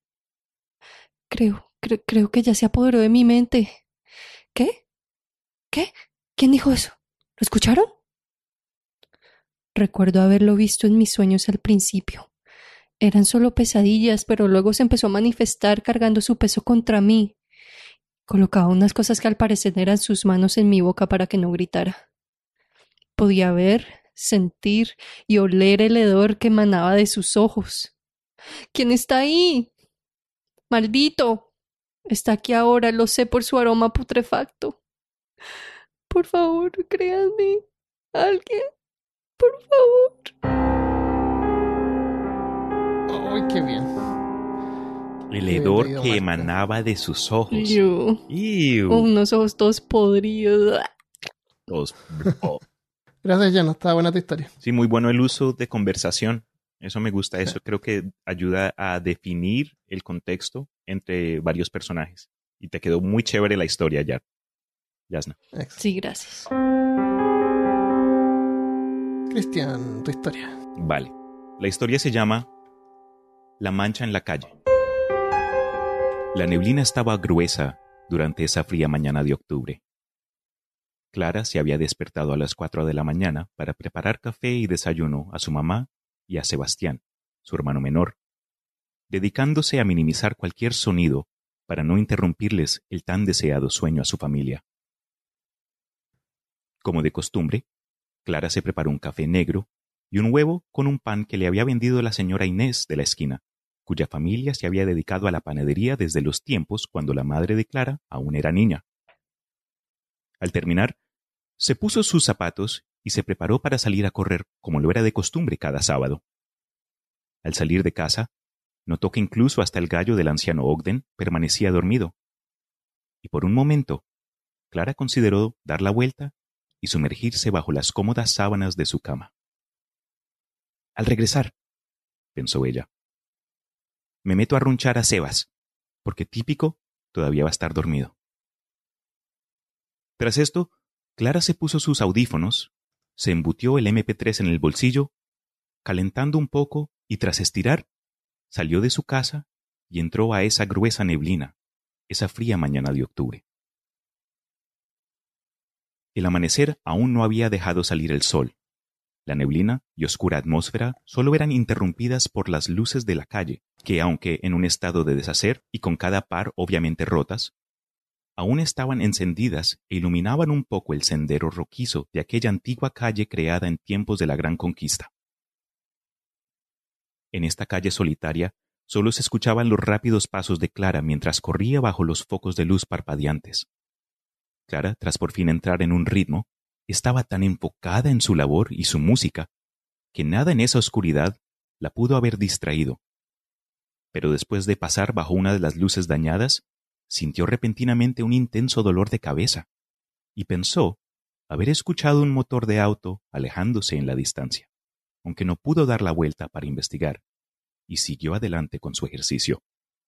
Creo que ya se apoderó de mi mente. ¿Qué? ¿Qué? ¿Quién dijo eso? ¿Lo escucharon? Recuerdo haberlo visto en mis sueños al principio. Eran solo pesadillas, pero luego se empezó a manifestar cargando su peso contra mí. Colocaba unas cosas que al parecer eran sus manos en mi boca para que no gritara. Podía ver, sentir y oler el hedor que emanaba de sus ojos. ¿Quién está ahí? ¡Maldito! Está aquí ahora, lo sé por su aroma putrefacto. Por favor, créanme. Alguien, por favor. ¡Ay, qué bien! El Qué hedor bello, que Marta. emanaba de sus ojos. Iu. Unos ojos todos podridos. Todos- oh. Gracias, Jan. Está buena tu historia. Sí, muy bueno el uso de conversación. Eso me gusta. Eso creo que ayuda a definir el contexto entre varios personajes. Y te quedó muy chévere la historia, Yasna. Excelente. Sí, gracias. Cristian, tu historia. Vale. La historia se llama La mancha en la calle. La neblina estaba gruesa durante esa fría mañana de octubre. Clara se había despertado a las 4 de la mañana para preparar café y desayuno a su mamá y a Sebastián, su hermano menor, dedicándose a minimizar cualquier sonido para no interrumpirles el tan deseado sueño a su familia. Como de costumbre, Clara se preparó un café negro y un huevo con un pan que le había vendido la señora Inés de la esquina, cuya familia se había dedicado a la panadería desde los tiempos cuando la madre de Clara aún era niña. Al terminar, se puso sus zapatos y se preparó para salir a correr como lo era de costumbre cada sábado. Al salir de casa, notó que incluso hasta el gallo del anciano Ogden permanecía dormido. Y por un momento, Clara consideró dar la vuelta y sumergirse bajo las cómodas sábanas de su cama. Al regresar, pensó ella, me meto a arrunchar a Sebas, porque Típico todavía va a estar dormido. Tras esto, Clara se puso sus audífonos, se embutió el MP3 en el bolsillo, calentando un poco y tras estirar, salió de su casa y entró a esa gruesa neblina, esa fría mañana de octubre. El amanecer aún no había dejado salir el sol. La neblina y oscura atmósfera solo eran interrumpidas por las luces de la calle, que aunque en un estado de deshacer y con cada par obviamente rotas, aún estaban encendidas e iluminaban un poco el sendero roquizo de aquella antigua calle creada en tiempos de la Gran Conquista. En esta calle solitaria solo se escuchaban los rápidos pasos de Clara mientras corría bajo los focos de luz parpadeantes. Clara, tras por fin entrar en un ritmo, estaba tan enfocada en su labor y su música que nada en esa oscuridad la pudo haber distraído. Pero después de pasar bajo una de las luces dañadas, sintió repentinamente un intenso dolor de cabeza y pensó haber escuchado un motor de auto alejándose en la distancia, aunque no pudo dar la vuelta para investigar, y siguió adelante con su ejercicio.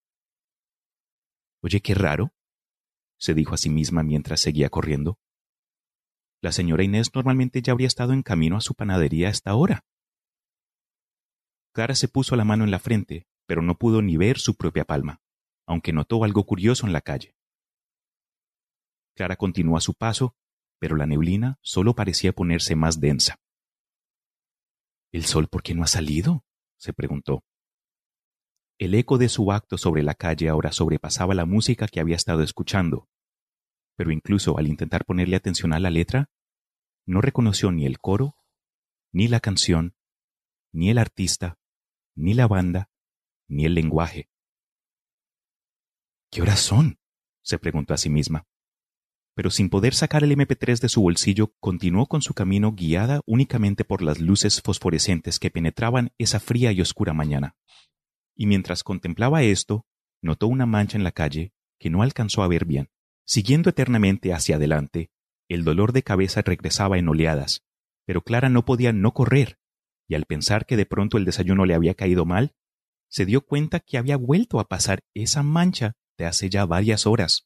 «Oye, qué raro», se dijo a sí misma mientras seguía corriendo. «La señora Inés normalmente ya habría estado en camino a su panadería a esta hora». Clara se puso la mano en la frente, pero no pudo ni ver su propia palma, aunque notó algo curioso en la calle. Clara continuó a su paso, pero la neblina solo parecía ponerse más densa. «¿El sol por qué no ha salido?», se preguntó. El eco de su acto sobre la calle ahora sobrepasaba la música que había estado escuchando, pero incluso al intentar ponerle atención a la letra, no reconoció ni el coro, ni la canción, ni el artista, ni la banda, ni el lenguaje. «¿Qué horas son?», se preguntó a sí misma. Pero sin poder sacar el MP3 de su bolsillo, continuó con su camino guiada únicamente por las luces fosforescentes que penetraban esa fría y oscura mañana. Y mientras contemplaba esto, notó una mancha en la calle que no alcanzó a ver bien. Siguiendo eternamente hacia adelante, el dolor de cabeza regresaba en oleadas, pero Clara no podía no correr, y al pensar que de pronto el desayuno le había caído mal, se dio cuenta que había vuelto a pasar esa mancha de hace ya varias horas.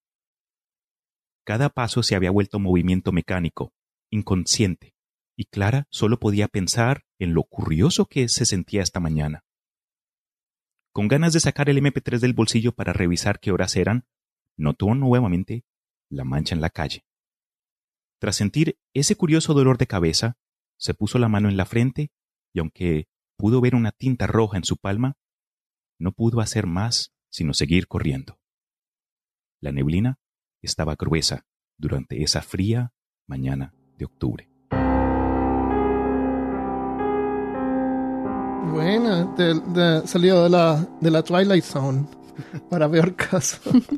Cada paso se había vuelto movimiento mecánico, inconsciente, y Clara solo podía pensar en lo curioso que se sentía esta mañana. Con ganas de sacar el MP3 del bolsillo para revisar qué horas eran, notó nuevamente la mancha en la calle. Tras sentir ese curioso dolor de cabeza, se puso la mano en la frente y aunque pudo ver una tinta roja en su palma, no pudo hacer más sino seguir corriendo. La neblina estaba gruesa durante esa fría mañana de octubre. Buena, salió de la Twilight Zone, para peor caso.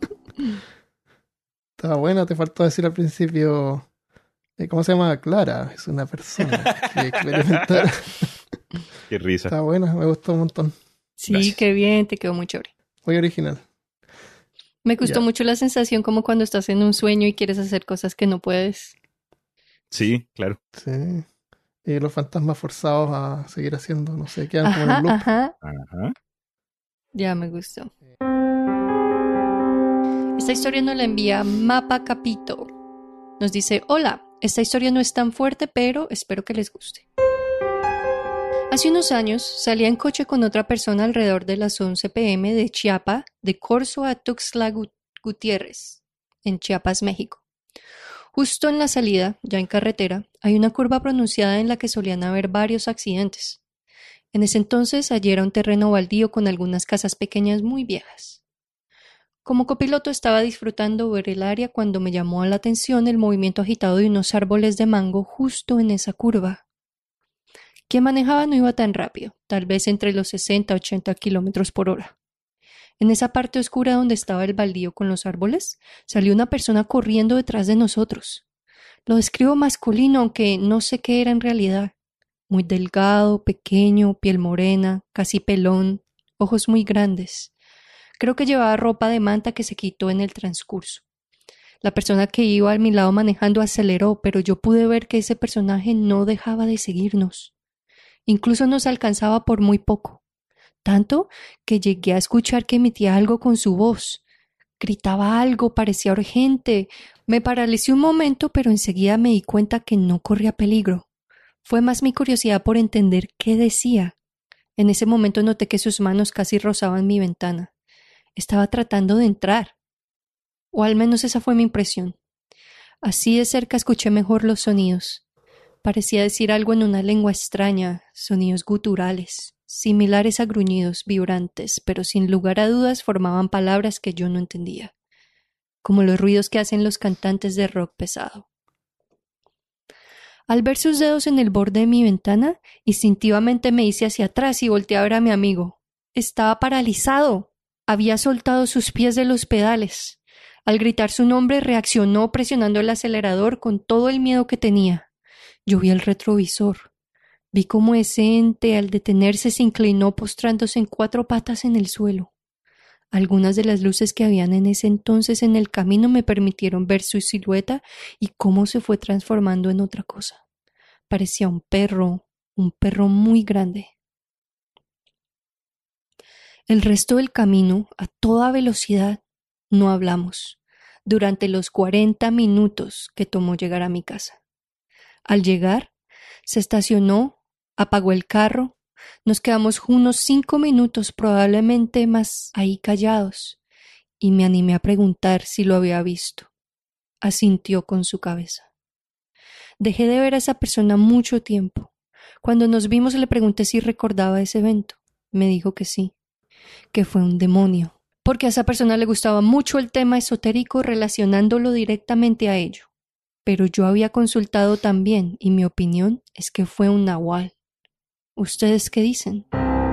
Estaba buena, te faltó decir al principio, ¿cómo se llama? Clara, es una persona que experimentar. Qué risa. Está buena, me gustó un montón. Sí, Gracias. qué bien, te quedó muy chévere. Muy original. Me gustó Ya. mucho la sensación como cuando estás en un sueño y quieres hacer cosas que no puedes. Sí, claro. Sí. Y los fantasmas forzados a seguir haciendo, no sé, quedan como en Ajá, un loop. ajá. Ajá. Ya me gustó. Esta historia nos la envía Mapa Capito. Nos dice, hola, esta historia no es tan fuerte, pero espero que les guste. Hace unos años salía en coche con otra persona alrededor de las 11 p.m. de Chiapa, de Corzo a Tuxtla Gutiérrez, en Chiapas, México. Justo en la salida, ya en carretera, hay una curva pronunciada en la que solían haber varios accidentes. En ese entonces allí era un terreno baldío con algunas casas pequeñas muy viejas. Como copiloto estaba disfrutando ver el área cuando me llamó la atención el movimiento agitado de unos árboles de mango justo en esa curva. Quien manejaba no iba tan rápido, tal vez entre los 60 a 80 kilómetros por hora. En esa parte oscura donde estaba el baldío con los árboles, salió una persona corriendo detrás de nosotros. Lo describo masculino, aunque no sé qué era en realidad. Muy delgado, pequeño, piel morena, casi pelón, ojos muy grandes. Creo que llevaba ropa de manta que se quitó en el transcurso. La persona que iba a mi lado manejando aceleró, pero yo pude ver que ese personaje no dejaba de seguirnos. Incluso nos alcanzaba por muy poco, tanto que llegué a escuchar que emitía algo con su voz. Gritaba algo, parecía urgente. Me paralicé un momento, pero enseguida me di cuenta que no corría peligro. Fue más mi curiosidad por entender qué decía. En ese momento noté que sus manos casi rozaban mi ventana. Estaba tratando de entrar. O al menos esa fue mi impresión. Así de cerca escuché mejor los sonidos. Parecía decir algo en una lengua extraña, sonidos guturales. similares a gruñidos vibrantes, pero sin lugar a dudas formaban palabras que yo no entendía, como los ruidos que hacen los cantantes de rock pesado. Al ver sus dedos en el borde de mi ventana, instintivamente me hice hacia atrás y volteé a ver a mi amigo. Estaba paralizado. Había soltado sus pies de los pedales. Al gritar su nombre, reaccionó presionando el acelerador con todo el miedo que tenía. Yo vi el retrovisor. Vi cómo ese ente, al detenerse, se inclinó postrándose en 4 patas en el suelo. Algunas de las luces que habían en ese entonces en el camino me permitieron ver su silueta y cómo se fue transformando en otra cosa. Parecía un perro muy grande. El resto del camino, a toda velocidad, no hablamos, durante los 40 minutos que tomó llegar a mi casa. Al llegar, se estacionó, apagó el carro, nos quedamos unos 5 minutos, probablemente más, ahí callados, y me animé a preguntar si lo había visto. Asintió con su cabeza. Dejé de ver a esa persona mucho tiempo. Cuando nos vimos le pregunté si recordaba ese evento. Me dijo que sí, que fue un demonio, porque a esa persona le gustaba mucho el tema esotérico relacionándolo directamente a ello. Pero yo había consultado también y mi opinión es que fue un nahual. ¿Ustedes qué dicen?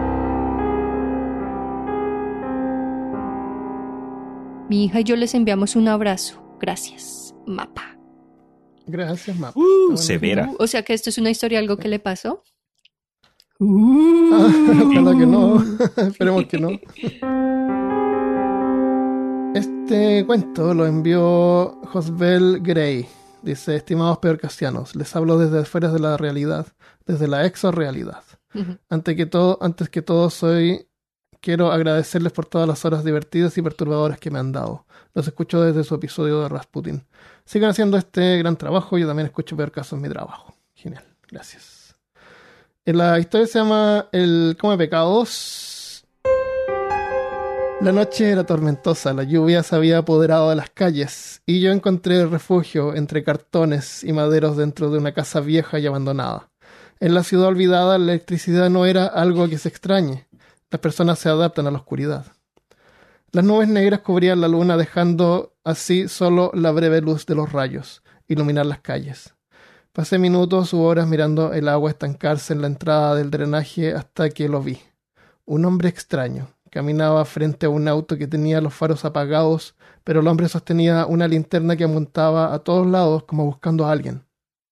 Mi hija y yo les enviamos un abrazo. Gracias, Mapa. Gracias, Mapa. Severa. O sea que esto es una historia, algo que le pasó. Ojalá que no. Esperemos que no. Este cuento lo envió Josbel Grey. Dice: estimados peorcasianos, les hablo desde afuera de la realidad, desde la exorrealidad. Antes que todo, quiero agradecerles por todas las horas divertidas y perturbadoras que me han dado. Los escucho desde su episodio de Rasputin. Sigan haciendo este gran trabajo. Yo también escucho Peor Caso en mi trabajo. Genial, gracias. La historia se llama El Come Pecados. La noche era tormentosa, la lluvia se había apoderado de las calles y yo encontré refugio entre cartones y maderos dentro de una casa vieja y abandonada. En la ciudad olvidada, la electricidad no era algo que se extrañe. Las personas se adaptan a la oscuridad. Las nubes negras cubrían la luna, dejando así solo la breve luz de los rayos iluminar las calles. Pasé minutos u horas mirando el agua estancarse en la entrada del drenaje hasta que lo vi. Un hombre extraño. Caminaba frente a un auto que tenía los faros apagados, pero el hombre sostenía una linterna que apuntaba a todos lados como buscando a alguien.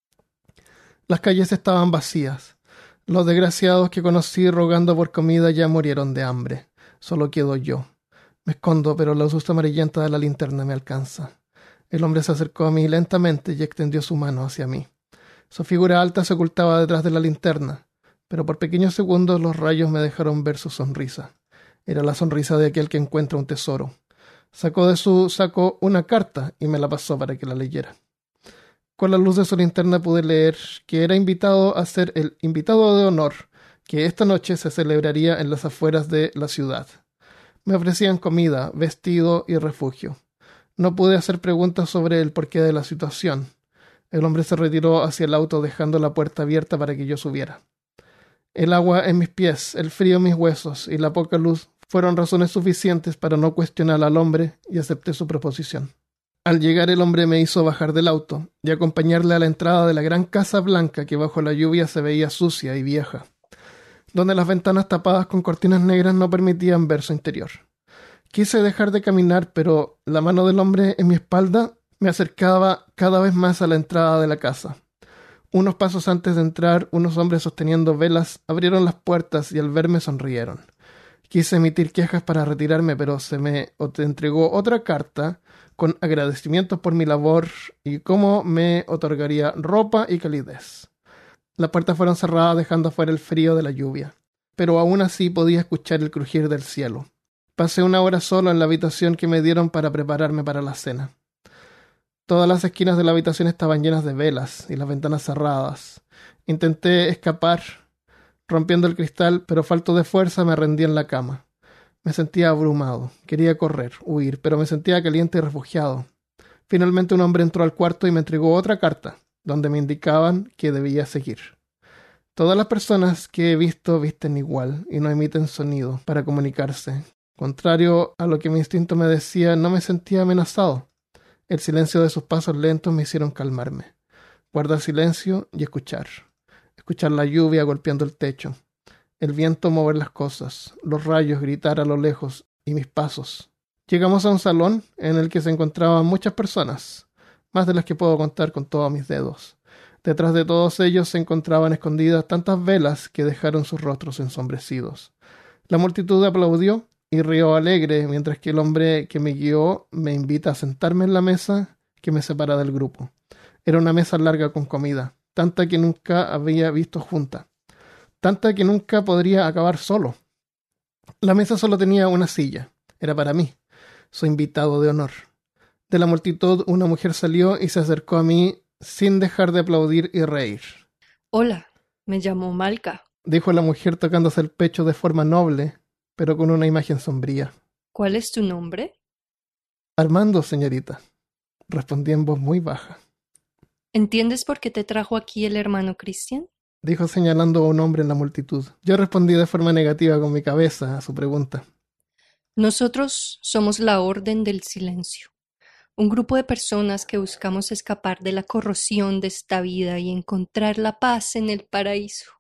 Las calles estaban vacías. Los desgraciados que conocí rogando por comida ya murieron de hambre. Solo quedo yo. Me escondo, pero la luz amarillenta de la linterna me alcanza. El hombre se acercó a mí lentamente y extendió su mano hacia mí. Su figura alta se ocultaba detrás de la linterna, pero por pequeños segundos los rayos me dejaron ver su sonrisa. Era la sonrisa de aquel que encuentra un tesoro. Sacó de su saco una carta y me la pasó para que la leyera. Con la luz de su linterna pude leer que era invitado a ser el invitado de honor, que esta noche se celebraría en las afueras de la ciudad. Me ofrecían comida, vestido y refugio. No pude hacer preguntas sobre el porqué de la situación. El hombre se retiró hacia el auto dejando la puerta abierta para que yo subiera. El agua en mis pies, el frío en mis huesos y la poca luz fueron razones suficientes para no cuestionar al hombre y acepté su proposición. Al llegar el hombre me hizo bajar del auto y acompañarle a la entrada de la gran casa blanca que bajo la lluvia se veía sucia y vieja, donde las ventanas tapadas con cortinas negras no permitían ver su interior. Quise dejar de caminar, pero la mano del hombre en mi espalda me acercaba cada vez más a la entrada de la casa. Unos pasos antes de entrar, unos hombres sosteniendo velas abrieron las puertas y al verme sonrieron. Quise emitir quejas para retirarme, pero se me entregó otra carta con agradecimientos por mi labor y cómo me otorgaría ropa y calidez. Las puertas fueron cerradas dejando afuera el frío de la lluvia, pero aún así podía escuchar el crujir del cielo. Pasé una hora solo en la habitación que me dieron para prepararme para la cena. Todas las esquinas de la habitación estaban llenas de velas y las ventanas cerradas. Intenté escapar, rompiendo el cristal, pero falto de fuerza me rendí en la cama. Me sentía abrumado. Quería correr, huir, pero me sentía caliente y refugiado. Finalmente un hombre entró al cuarto y me entregó otra carta, donde me indicaban que debía seguir. Todas las personas que he visto visten igual y no emiten sonido para comunicarse. Contrario a lo que mi instinto me decía, no me sentía amenazado. El silencio de sus pasos lentos me hicieron calmarme. Guardar silencio y escuchar. Escuchar la lluvia golpeando el techo. El viento mover las cosas. Los rayos gritar a lo lejos y mis pasos. Llegamos a un salón en el que se encontraban muchas personas, más de las que puedo contar con todos mis dedos. Detrás de todos ellos se encontraban escondidas tantas velas que dejaron sus rostros ensombrecidos. La multitud aplaudió y rió alegre mientras que el hombre que me guió me invita a sentarme en la mesa que me separa del grupo. Era una mesa larga con comida, tanta que nunca había visto junta, tanta que nunca podría acabar solo. La mesa solo tenía una silla, era para mí, su invitado de honor. De la multitud una mujer salió y se acercó a mí sin dejar de aplaudir y reír. Hola, me llamo Malca. Dijo la mujer tocándose el pecho de forma noble, pero con una imagen sombría. ¿Cuál es tu nombre? Armando, señorita, respondí en voz muy baja. ¿Entiendes por qué te trajo aquí el hermano Christian? Dijo señalando a un hombre en la multitud. Yo respondí de forma negativa con mi cabeza a su pregunta. Nosotros somos la Orden del Silencio, un grupo de personas que buscamos escapar de la corrosión de esta vida y encontrar la paz en el paraíso.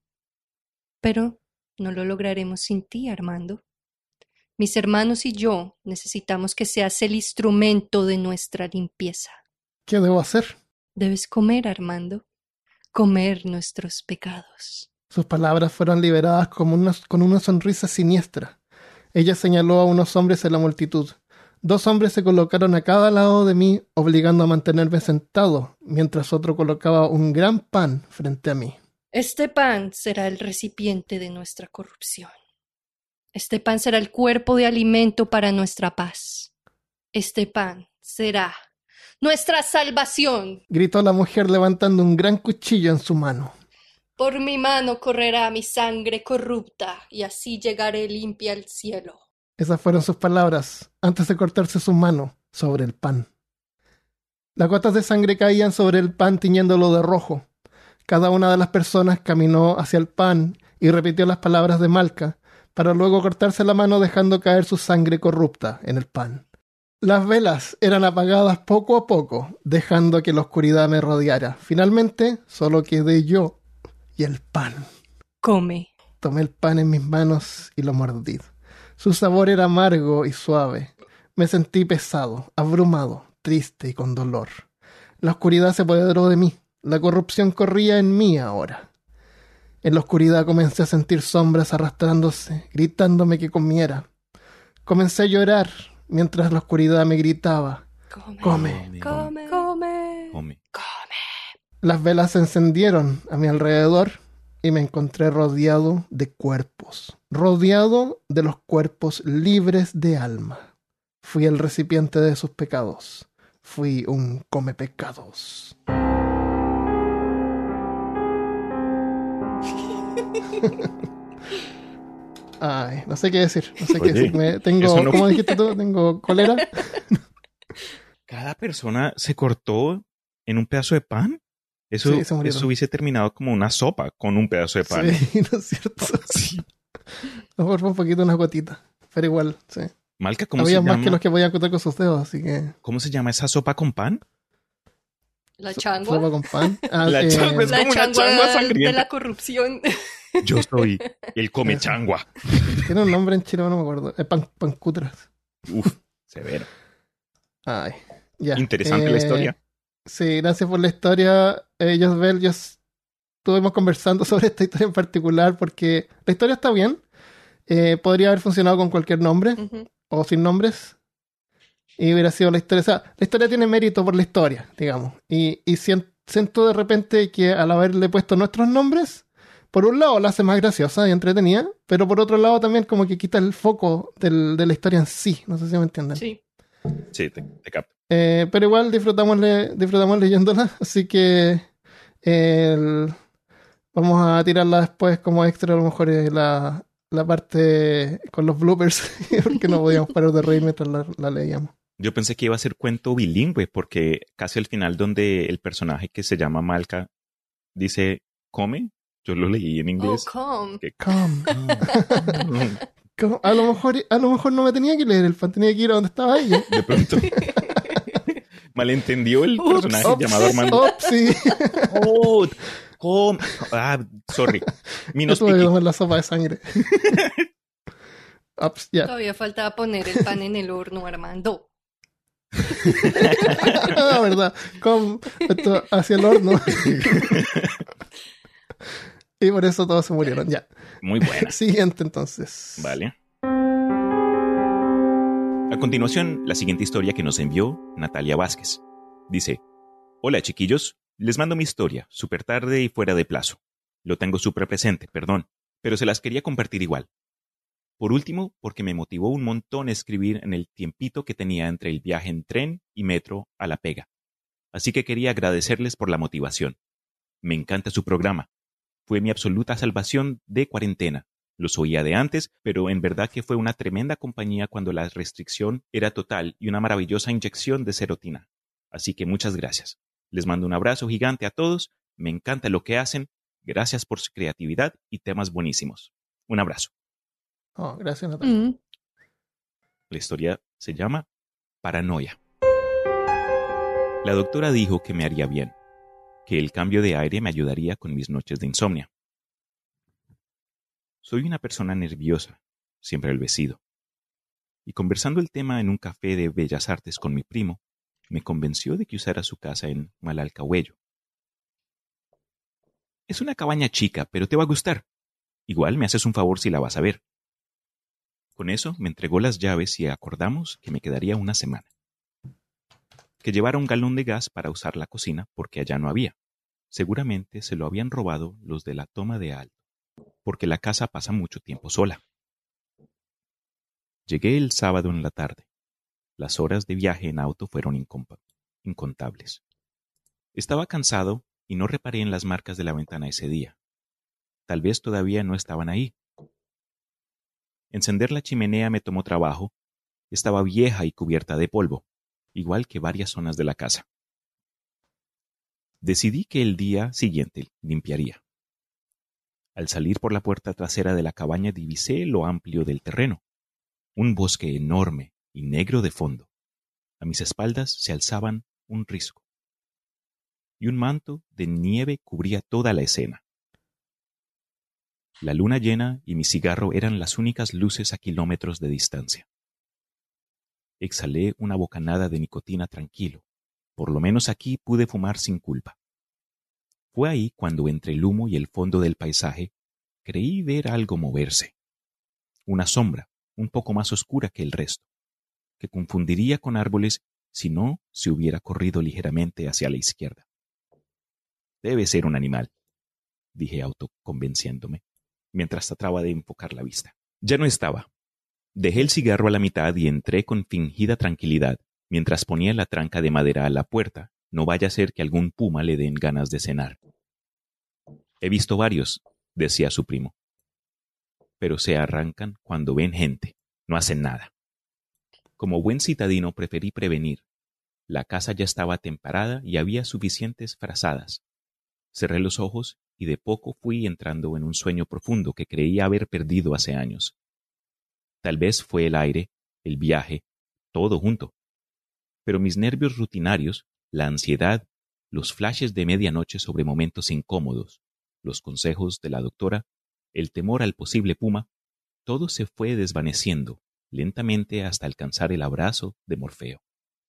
Pero no lo lograremos sin ti, Armando. Mis hermanos y yo necesitamos que seas el instrumento de nuestra limpieza. ¿Qué debo hacer? Debes comer, Armando, comer nuestros pecados. Sus palabras fueron liberadas con una sonrisa siniestra. Ella señaló a unos hombres en la multitud. 2 hombres se colocaron a cada lado de mí, obligando a mantenerme sentado, mientras otro colocaba un gran pan frente a mí. Este pan será el recipiente de nuestra corrupción. Este pan será el cuerpo de alimento para nuestra paz. Este pan será nuestra salvación. Gritó la mujer levantando un gran cuchillo en su mano. Por mi mano correrá mi sangre corrupta, y así llegaré limpia al cielo. Esas fueron sus palabras, antes de cortarse su mano sobre el pan. Las gotas de sangre caían sobre el pan tiñéndolo de rojo. Cada una de las personas caminó hacia el pan y repitió las palabras de Malca, para luego cortarse la mano dejando caer su sangre corrupta en el pan. Las velas eran apagadas poco a poco, dejando que la oscuridad me rodeara. Finalmente, solo quedé yo y el pan. Come. Tomé el pan en mis manos y lo mordí. Su sabor era amargo y suave. Me sentí pesado, abrumado, triste y con dolor. La oscuridad se apoderó de mí. La corrupción corría en mí ahora. En la oscuridad comencé a sentir sombras arrastrándose, gritándome que comiera. Comencé a llorar mientras la oscuridad me gritaba: Come. Come. Come. Come. Las velas se encendieron a mi alrededor y me encontré rodeado de cuerpos, rodeado de los cuerpos libres de alma. Fui el recipiente de sus pecados. Fui un come pecados. Ay, no sé qué decir. No sé qué Oye, decir. eso no- ¿Cómo dijiste tú? ¿Tengo cólera? ¿Cada persona se cortó en un pedazo de pan? Eso, Sí, se murieron. eso hubiese terminado como una sopa con un pedazo de pan. Sí, no es cierto. Sí. A lo mejor fue un poquito una gotita. Pero igual, sí. Malca, ¿cómo Había se más llama? que los que podían contar con sus dedos, así que... ¿Cómo se llama esa sopa con pan? La Sopa changua. con pan. Ah, La changua es La como una changua changua de sangrienta. la corrupción. Yo soy el come changua. Tiene un nombre en chino, no me acuerdo. Pancutras. Uf, severo. Ay, ya. Interesante la historia. Sí, gracias por la historia. Josbel, estuvimos conversando sobre esta historia en particular porque la historia está bien. Podría haber funcionado con cualquier nombre Ujú. o sin nombres. Y hubiera sido la historia. O sea, la historia tiene mérito por la historia, digamos. Y siento de repente que al haberle puesto nuestros nombres, por un lado la hace más graciosa y entretenida, pero por otro lado también como que quita el foco de la historia en sí. No sé si me entienden. Sí. Sí, te capto. Pero igual disfrutamos leyéndola, así que vamos a tirarla después como extra, a lo mejor la parte con los bloopers, porque no podíamos parar de reír mientras la leíamos. Yo pensé que iba a ser cuento bilingüe porque casi al final donde el personaje que se llama Malca dice come, Yo lo leí en Oh, inglés. come. Que- Come. A lo mejor no me tenía que leer el fan, tenía que ir a donde estaba ella. De pronto malentendió el Ups, personaje llamado Armando. Sí. Oh, sorry. Me no Yo tuve que speaking. tomar la sopa de sangre. Ups, ya. Todavía faltaba poner el pan en el horno, Armando. La verdad. Esto hacia el horno. Y por eso todos se murieron. Ya. Muy buena. Siguiente, entonces. Vale. A continuación, la siguiente historia que nos envió Natalia Vázquez. Dice: Hola chiquillos, les mando mi historia, súper tarde y fuera de plazo. Lo tengo súper presente, perdón, pero se las quería compartir igual. Por último, porque me motivó un montón escribir en el tiempito que tenía entre el viaje en tren y metro a la pega. Así que quería agradecerles por la motivación. Me encanta su programa. Fue mi absoluta salvación de cuarentena. Los oía de antes, pero en verdad que fue una tremenda compañía cuando la restricción era total y una maravillosa inyección de serotonina. Así que muchas gracias. Les mando un abrazo gigante a todos. Me encanta lo que hacen. Gracias por su creatividad y temas buenísimos. Un abrazo. Oh, gracias, Natalia. Mm. La historia se llama Paranoia. La doctora dijo que me haría bien, que el cambio de aire me ayudaría con mis noches de insomnio. Soy una persona nerviosa, siempre envejecido. Y conversando el tema en un café de Bellas Artes con mi primo, me convenció de que usara su casa en Malalcahuello. Es una cabaña chica, pero te va a gustar. Igual me haces un favor si la vas a ver. Con eso me entregó las llaves y acordamos que me quedaría una semana. Que llevara un galón de gas para usar la cocina porque allá no había. Seguramente se lo habían robado los de la toma de Alto, porque la casa pasa mucho tiempo sola. Llegué el sábado en la tarde. Las horas de viaje en auto fueron incontables. Estaba cansado y no reparé en las marcas de la ventana ese día. Tal vez todavía no estaban ahí. Encender la chimenea me tomó trabajo. Estaba vieja y cubierta de polvo, igual que varias zonas de la casa. Decidí que el día siguiente limpiaría. Al salir por la puerta trasera de la cabaña divisé lo amplio del terreno. Un bosque enorme y negro de fondo. A mis espaldas se alzaban un risco. Y un manto de nieve cubría toda la escena. La luna llena y mi cigarro eran las únicas luces a kilómetros de distancia. Exhalé una bocanada de nicotina tranquilo. Por lo menos aquí pude fumar sin culpa. Fue ahí cuando entre el humo y el fondo del paisaje creí ver algo moverse. Una sombra, un poco más oscura que el resto, que confundiría con árboles si no se hubiera corrido ligeramente hacia la izquierda. Debe ser un animal, dije autoconvenciéndome, mientras trataba de enfocar la vista. Ya no estaba. Dejé el cigarro a la mitad y entré con fingida tranquilidad, mientras ponía la tranca de madera a la puerta. No vaya a ser que algún puma le den ganas de cenar. He visto varios, decía su primo. Pero se arrancan cuando ven gente, no hacen nada. Como buen citadino preferí prevenir. La casa ya estaba temperada y había suficientes frazadas. Cerré los ojos y de poco fui entrando en un sueño profundo que creía haber perdido hace años. Tal vez fue el aire, el viaje, todo junto. Pero mis nervios rutinarios, la ansiedad, los flashes de medianoche sobre momentos incómodos, los consejos de la doctora, el temor al posible puma, todo se fue desvaneciendo lentamente hasta alcanzar el abrazo de Morfeo.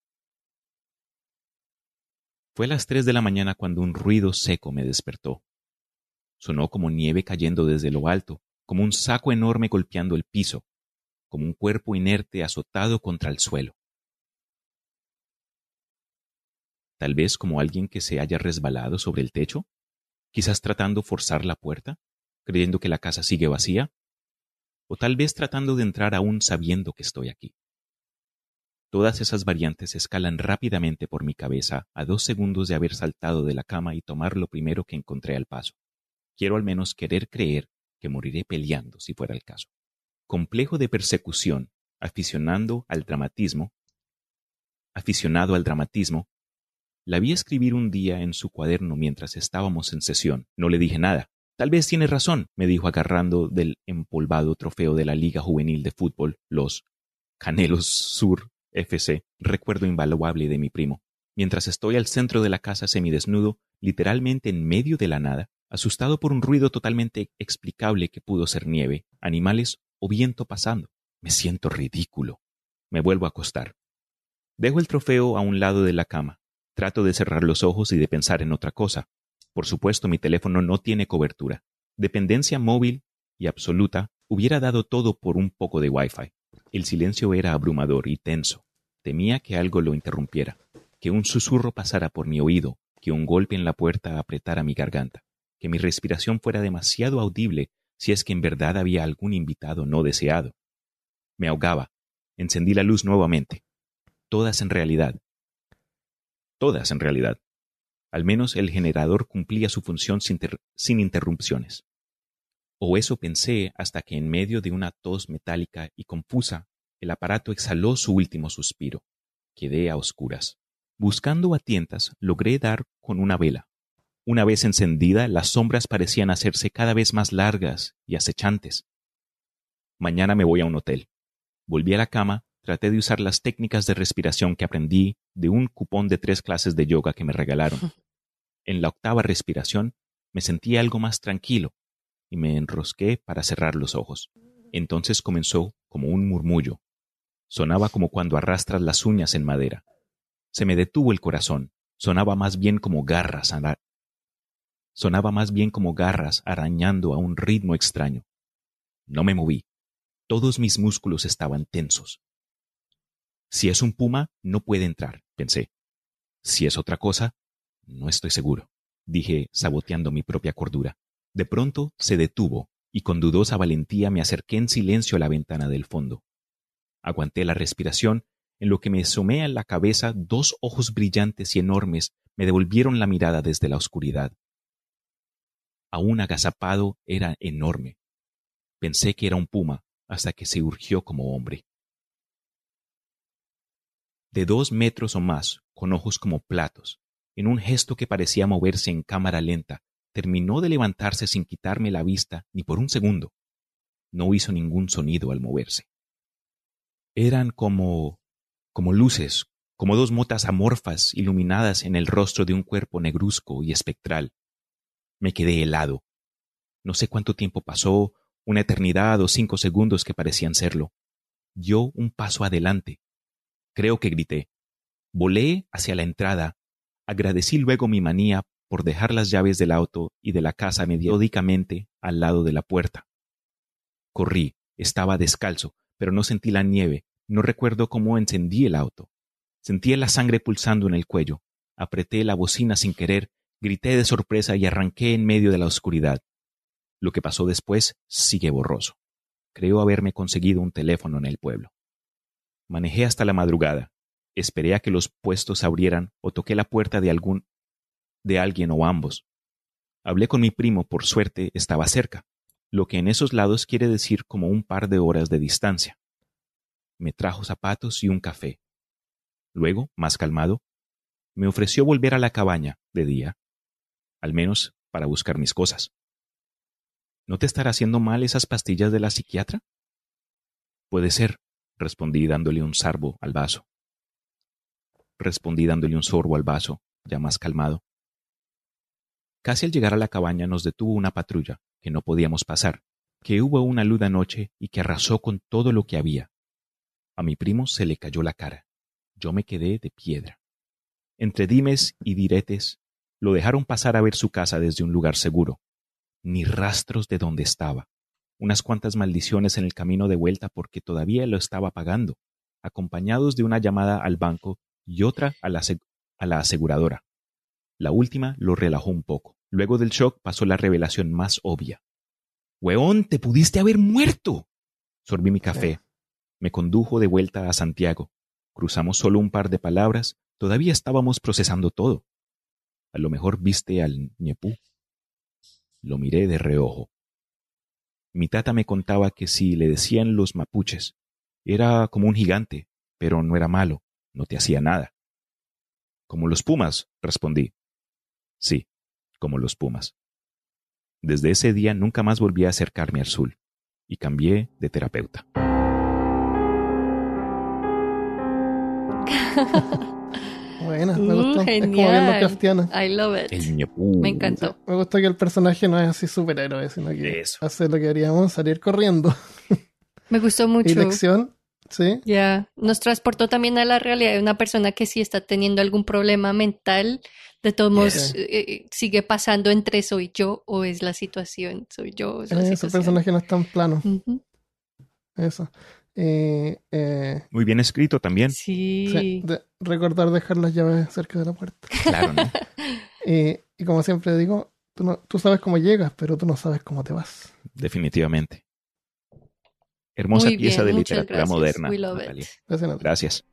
Fue a las 3 de la mañana cuando un ruido seco me despertó. Sonó como nieve cayendo desde lo alto, como un saco enorme golpeando el piso, como un cuerpo inerte azotado contra el suelo. Tal vez como alguien que se haya resbalado sobre el techo, quizás tratando de forzar la puerta, creyendo que la casa sigue vacía, o tal vez tratando de entrar aún sabiendo que estoy aquí. Todas esas variantes escalan rápidamente por mi cabeza a 2 segundos de haber saltado de la cama y tomar lo primero que encontré al paso. Quiero al menos querer creer que moriré peleando si fuera el caso. Complejo de persecución, aficionado al dramatismo, la vi escribir un día en su cuaderno mientras estábamos en sesión. No le dije nada, Tal vez tienes razón, me dijo agarrando del empolvado trofeo de la Liga Juvenil de Fútbol, los Canelos Sur FC, recuerdo invaluable de mi primo. Mientras estoy al centro de la casa semidesnudo, literalmente en medio de la nada, asustado por un ruido totalmente explicable que pudo ser nieve, animales o viento pasando. Me siento ridículo. Me vuelvo a acostar. Dejo el trofeo a un lado de la cama. Trato de cerrar los ojos y de pensar en otra cosa. Por supuesto, mi teléfono no tiene cobertura. Dependencia móvil y absoluta hubiera dado todo por un poco de Wi-Fi. El silencio era abrumador y tenso. Temía que algo lo interrumpiera, que un susurro pasara por mi oído, que un golpe en la puerta apretara mi garganta, que mi respiración fuera demasiado audible si es que en verdad había algún invitado no deseado. Me ahogaba. Encendí la luz nuevamente. Todas en realidad. Al menos el generador cumplía su función sin interrupciones. O eso pensé hasta que en medio de una tos metálica y confusa, el aparato exhaló su último suspiro. Quedé a oscuras. Buscando a tientas, logré dar con una vela. Una vez encendida, las sombras parecían hacerse cada vez más largas y acechantes. Mañana me voy a un hotel. Volví a la cama, traté de usar las técnicas de respiración que aprendí de un cupón de 3 clases de yoga que me regalaron. En la 8ª respiración, me sentí algo más tranquilo y me enrosqué para cerrar los ojos. Entonces comenzó como un murmullo. Sonaba como cuando arrastras las uñas en madera. Se me detuvo el corazón. Sonaba más bien como garras arañando a un ritmo extraño. No me moví. Todos mis músculos estaban tensos. Si es un puma, no puede entrar, pensé. Si es otra cosa, no estoy seguro, dije, saboteando mi propia cordura. De pronto se detuvo y con dudosa valentía me acerqué en silencio a la ventana del fondo. Aguanté la respiración, en lo que me asomé a la cabeza 2 ojos brillantes y enormes me devolvieron la mirada desde la oscuridad. Aún agazapado era enorme. Pensé que era un puma hasta que se urgió como hombre. De 2 metros o más, con ojos como platos, en un gesto que parecía moverse en cámara lenta, terminó de levantarse sin quitarme la vista ni por un segundo. No hizo ningún sonido al moverse. Eran como luces, como 2 motas amorfas iluminadas en el rostro de un cuerpo negruzco y espectral. Me quedé helado. No sé cuánto tiempo pasó, una eternidad o 5 segundos que parecían serlo. Dio un paso adelante. Creo que grité. Volé hacia la entrada. Agradecí luego mi manía por dejar las llaves del auto y de la casa metódicamente al lado de la puerta. Corrí. Estaba descalzo, pero no sentí la nieve. No recuerdo cómo encendí el auto. Sentí la sangre pulsando en el cuello. Apreté la bocina sin querer, grité de sorpresa y arranqué en medio de la oscuridad. Lo que pasó después sigue borroso. Creo haberme conseguido un teléfono en el pueblo. Manejé hasta la madrugada. Esperé a que los puestos se abrieran o toqué la puerta de alguien o ambos. Hablé con mi primo, por suerte estaba cerca, lo que en esos lados quiere decir como un par de horas de distancia. Me trajo zapatos y un café. Luego, más calmado, me ofreció volver a la cabaña de día, al menos para buscar mis cosas. ¿No te estará haciendo mal esas pastillas de la psiquiatra? Puede ser, respondí dándole un sorbo al vaso. Ya más calmado. Casi al llegar a la cabaña nos detuvo una patrulla que no podíamos pasar, que hubo una luna noche y que arrasó con todo lo que había. A mi primo se le cayó la cara. Yo me quedé de piedra. Entre dimes y diretes, lo dejaron pasar a ver su casa desde un lugar seguro. Ni rastros de dónde estaba. Unas cuantas maldiciones en el camino de vuelta porque todavía lo estaba pagando, acompañados de una llamada al banco y otra a la aseguradora. La última lo relajó un poco. Luego del shock pasó la revelación más obvia. ¡Weón, te pudiste haber muerto! Sorbí mi café. Me condujo de vuelta a Santiago. Cruzamos solo un par de palabras. Todavía estábamos procesando todo. A lo mejor viste al ñepú. Lo miré de reojo. Mi tata me contaba que si le decían los mapuches, era como un gigante, pero no era malo, no te hacía nada. Como los pumas, respondí. Sí, como los pumas. Desde ese día nunca más volví a acercarme al Zul y cambié de terapeuta. Buena, me gustó. Genial. Es como bien Lovecraftiana. I love it. El niño. Me encantó. Me gustó que el personaje no es así superhéroe, sino que Eso. hace lo que haríamos, salir corriendo. Me gustó mucho. Y lección, sí. Ya, nos transportó también a la realidad de una persona que sí está teniendo algún problema mental. De todos modos, Yes. sigue pasando entre soy yo o es la situación. Soy yo o es la Ese situación. personaje no es tan plano. Ujú. Eso. Muy bien escrito también. Sí. Sí, recordar dejar las llaves cerca de la puerta. Claro, ¿no? Y como siempre digo, tú sabes cómo llegas, pero tú no sabes cómo te vas. Definitivamente. Hermosa Muy pieza bien, de muchas literatura gracias. moderna, We love Natalia. it. Gracias, Natalia. Gracias.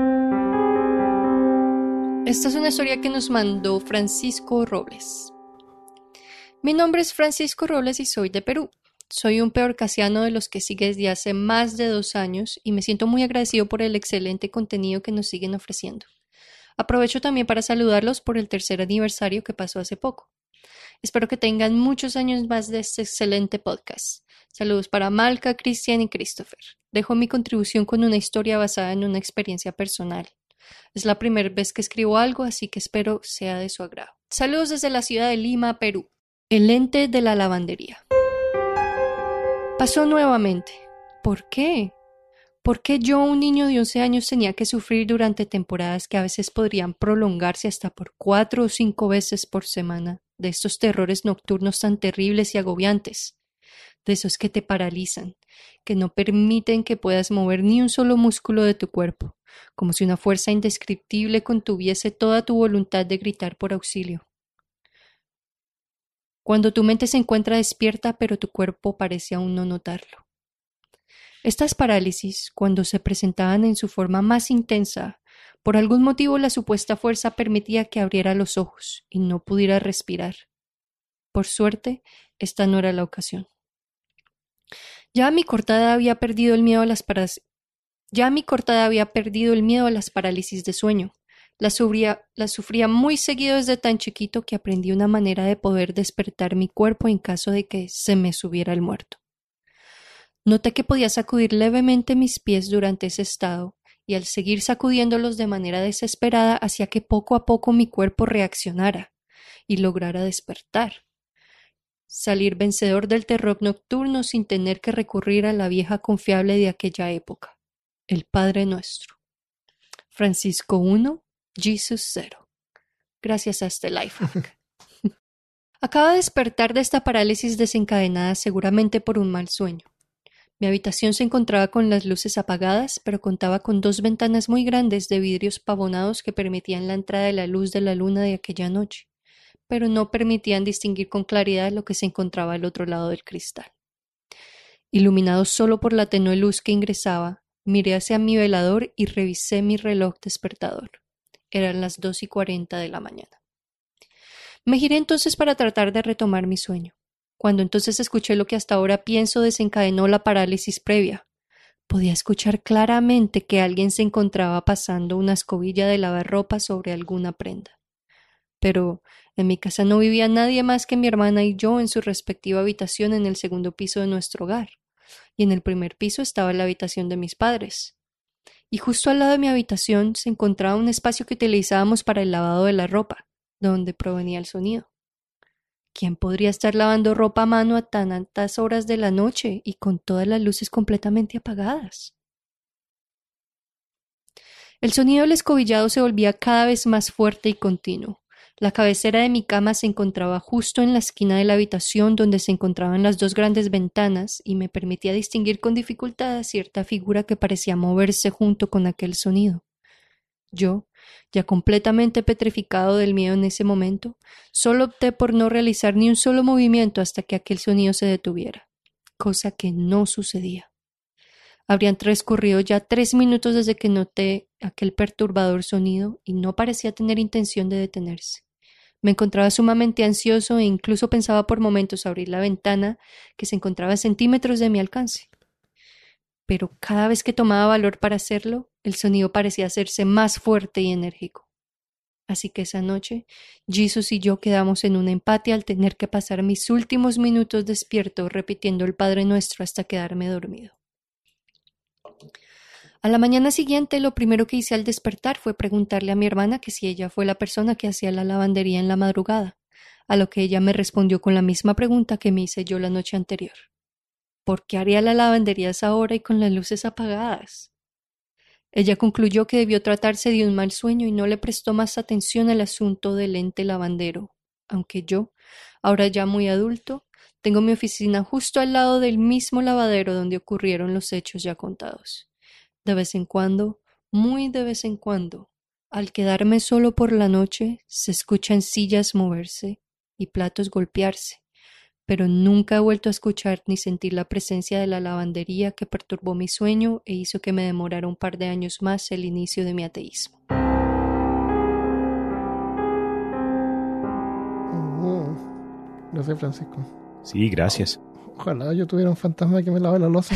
Esta es una historia que nos mandó Francisco Robles. Mi nombre es Francisco Robles y soy de Perú. Soy un peorcasiano de los que sigue desde hace más de 2 años y me siento muy agradecido por el excelente contenido que nos siguen ofreciendo. Aprovecho también para saludarlos por el 3er aniversario que pasó hace poco. Espero que tengan muchos años más de este excelente podcast. Saludos para Malca, Cristian y Christopher. Dejo mi contribución con una historia basada en una experiencia personal. Es la primera vez que escribo algo, así que espero sea de su agrado. Saludos desde la ciudad de Lima, Perú. El ente de la lavandería. Pasó nuevamente. ¿Por qué? ¿Por qué yo, un niño de 11 años, tenía que sufrir durante temporadas que a veces podrían prolongarse hasta por 4 o 5 veces por semana, de estos terrores nocturnos tan terribles y agobiantes? De esos que te paralizan, que no permiten que puedas mover ni un solo músculo de tu cuerpo, como si una fuerza indescriptible contuviese toda tu voluntad de gritar por auxilio. Cuando tu mente se encuentra despierta, pero tu cuerpo parece aún no notarlo. Estas parálisis, cuando se presentaban en su forma más intensa, por algún motivo la supuesta fuerza permitía que abriera los ojos y no pudiera respirar. Por suerte, esta no era la ocasión. Ya a mi corta edad había perdido el miedo a las parálisis de sueño. Las sufría muy seguido desde tan chiquito que aprendí una manera de poder despertar mi cuerpo en caso de que se me subiera el muerto. Noté que podía sacudir levemente mis pies durante ese estado, y al seguir sacudiéndolos de manera desesperada hacía que poco a poco mi cuerpo reaccionara y lograra despertar. Salir vencedor del terror nocturno sin tener que recurrir a la vieja confiable de aquella época, el Padre Nuestro. Francisco 1, Jesus 0. Gracias a este life hack. Acabo de despertar de esta parálisis desencadenada seguramente por un mal sueño. Mi habitación se encontraba con las luces apagadas, pero contaba con 2 ventanas muy grandes de vidrios pavonados que permitían la entrada de la luz de la luna de aquella noche, pero no permitían distinguir con claridad lo que se encontraba al otro lado del cristal. Iluminado solo por la tenue luz que ingresaba, miré hacia mi velador y revisé mi reloj despertador. Eran las 2:40 de la mañana. Me giré entonces para tratar de retomar mi sueño. Cuando entonces escuché lo que hasta ahora pienso desencadenó la parálisis previa. Podía escuchar claramente que alguien se encontraba pasando una escobilla de lavarropa sobre alguna prenda. Pero en mi casa no vivía nadie más que mi hermana y yo en su respectiva habitación en el 2º piso de nuestro hogar, y en el 1er piso estaba la habitación de mis padres. Y justo al lado de mi habitación se encontraba un espacio que utilizábamos para el lavado de la ropa, donde provenía el sonido. ¿Quién podría estar lavando ropa a mano a tan altas horas de la noche y con todas las luces completamente apagadas? El sonido del escobillado se volvía cada vez más fuerte y continuo. La cabecera de mi cama se encontraba justo en la esquina de la habitación donde se encontraban las 2 grandes ventanas y me permitía distinguir con dificultad cierta figura que parecía moverse junto con aquel sonido. Yo, ya completamente petrificado del miedo en ese momento, solo opté por no realizar ni un solo movimiento hasta que aquel sonido se detuviera, cosa que no sucedía. Habrían transcurrido ya 3 minutos desde que noté aquel perturbador sonido y no parecía tener intención de detenerse. Me encontraba sumamente ansioso e incluso pensaba por momentos abrir la ventana que se encontraba a centímetros de mi alcance. Pero cada vez que tomaba valor para hacerlo, el sonido parecía hacerse más fuerte y enérgico. Así que esa noche, Jesus y yo quedamos en un empate al tener que pasar mis últimos minutos despierto repitiendo el Padre Nuestro hasta quedarme dormido. A la mañana siguiente, lo primero que hice al despertar fue preguntarle a mi hermana que si ella fue la persona que hacía la lavandería en la madrugada, a lo que ella me respondió con la misma pregunta que me hice yo la noche anterior. ¿Por qué haría la lavandería a esa hora y con las luces apagadas? Ella concluyó que debió tratarse de un mal sueño y no le prestó más atención al asunto del ente lavandero, aunque yo, ahora ya muy adulto, tengo mi oficina justo al lado del mismo lavadero donde ocurrieron los hechos ya contados. De vez en cuando, muy de vez en cuando, al quedarme solo por la noche, se escuchan sillas moverse y platos golpearse, pero nunca he vuelto a escuchar ni sentir la presencia de la lavandería que perturbó mi sueño e hizo que me demorara un par de años más el inicio de mi ateísmo. Gracias, Francisco. Sí, gracias. Ojalá yo tuviera un fantasma que me lave la loza.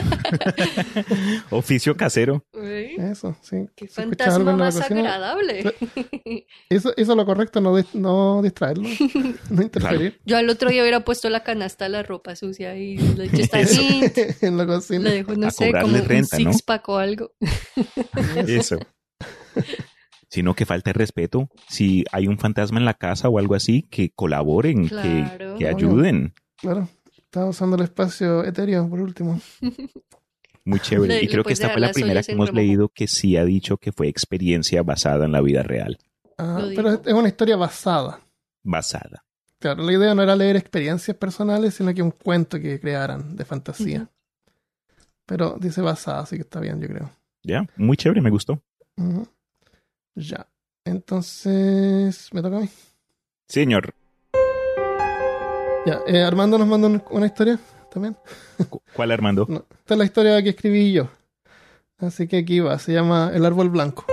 Oficio casero. Eso, sí. ¡Qué Si escuchas algo fantasma en la más cocina, agradable! Eso es lo correcto, no distraerlo, no interferir. Yo al otro día hubiera puesto la canasta de la ropa sucia y le he dicho, está así. En la cocina. Le dejo, no A sé, cobrarle como renta, un ¿no? six-pack o algo. Eso. Sino que falta de respeto. Si hay un fantasma en la casa o algo así, que colaboren, Claro. que ayuden. Claro, estaba usando el espacio etéreo por último. Muy chévere. Le Y creo que puedes esta dejar fue la las primera ollas que en hemos remojo. leído que sí ha dicho que fue experiencia basada en la vida real. Ah, Lo pero dijo. es una historia basada. Basada. Claro, la idea no era leer experiencias personales, sino que un cuento que crearan de fantasía. Pero dice basada, así que está bien, yo creo. Ya, muy chévere, me gustó. Ujú. Ya. Entonces, ¿me toca a mí? Señor, Ya, Armando nos mandó una historia también. ¿cuál Armando? No, esta es la historia que escribí yo. Así que aquí va, se llama El árbol blanco.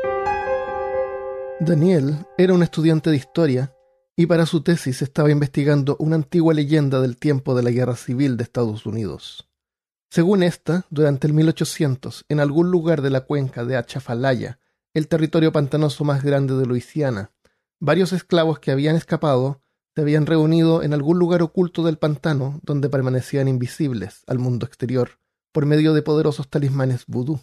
Daniel era un estudiante de historia y para su tesis estaba investigando una antigua leyenda del tiempo de la Guerra Civil de Estados Unidos. Según esta, durante el 1800, en algún lugar de la cuenca de Atchafalaya, el territorio pantanoso más grande de Luisiana, varios esclavos que habían escapado se habían reunido en algún lugar oculto del pantano donde permanecían invisibles al mundo exterior por medio de poderosos talismanes vudú.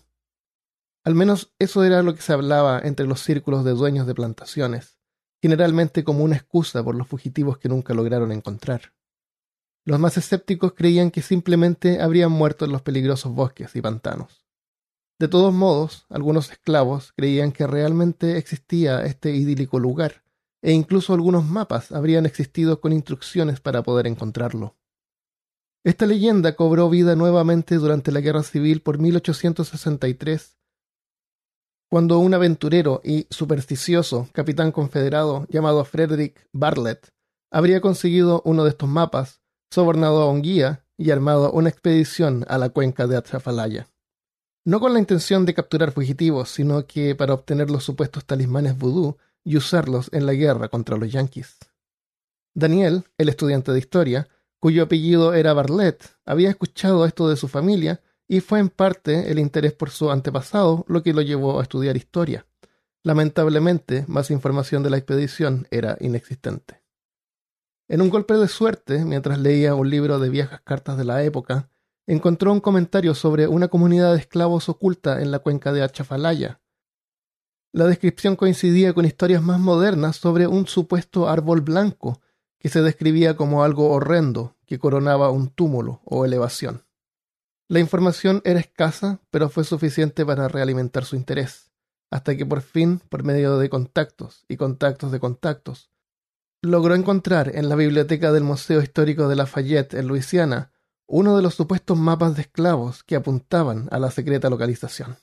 Al menos eso era lo que se hablaba entre los círculos de dueños de plantaciones, generalmente como una excusa por los fugitivos que nunca lograron encontrar. Los más escépticos creían que simplemente habrían muerto en los peligrosos bosques y pantanos. De todos modos, algunos esclavos creían que realmente existía este idílico lugar, e incluso algunos mapas habrían existido con instrucciones para poder encontrarlo. Esta leyenda cobró vida nuevamente durante la Guerra Civil por 1863, cuando un aventurero y supersticioso capitán confederado llamado Frederick Bartlett habría conseguido uno de estos mapas, sobornado a un guía y armado una expedición a la cuenca de Atchafalaya. No con la intención de capturar fugitivos, sino que para obtener los supuestos talismanes vudú y usarlos en la guerra contra los yanquis. Daniel, el estudiante de historia, cuyo apellido era Bartlett, había escuchado esto de su familia y fue en parte el interés por su antepasado lo que lo llevó a estudiar historia. Lamentablemente, más información de la expedición era inexistente. En un golpe de suerte, mientras leía un libro de viejas cartas de la época, encontró un comentario sobre una comunidad de esclavos oculta en la cuenca de Atchafalaya. La descripción coincidía con historias más modernas sobre un supuesto árbol blanco que se describía como algo horrendo que coronaba un túmulo o elevación. La información era escasa, pero fue suficiente para realimentar su interés, hasta que por fin, por medio de contactos y contactos de contactos, logró encontrar en la biblioteca del Museo Histórico de Lafayette, en Luisiana, uno de los supuestos mapas de esclavos que apuntaban a la secreta localización.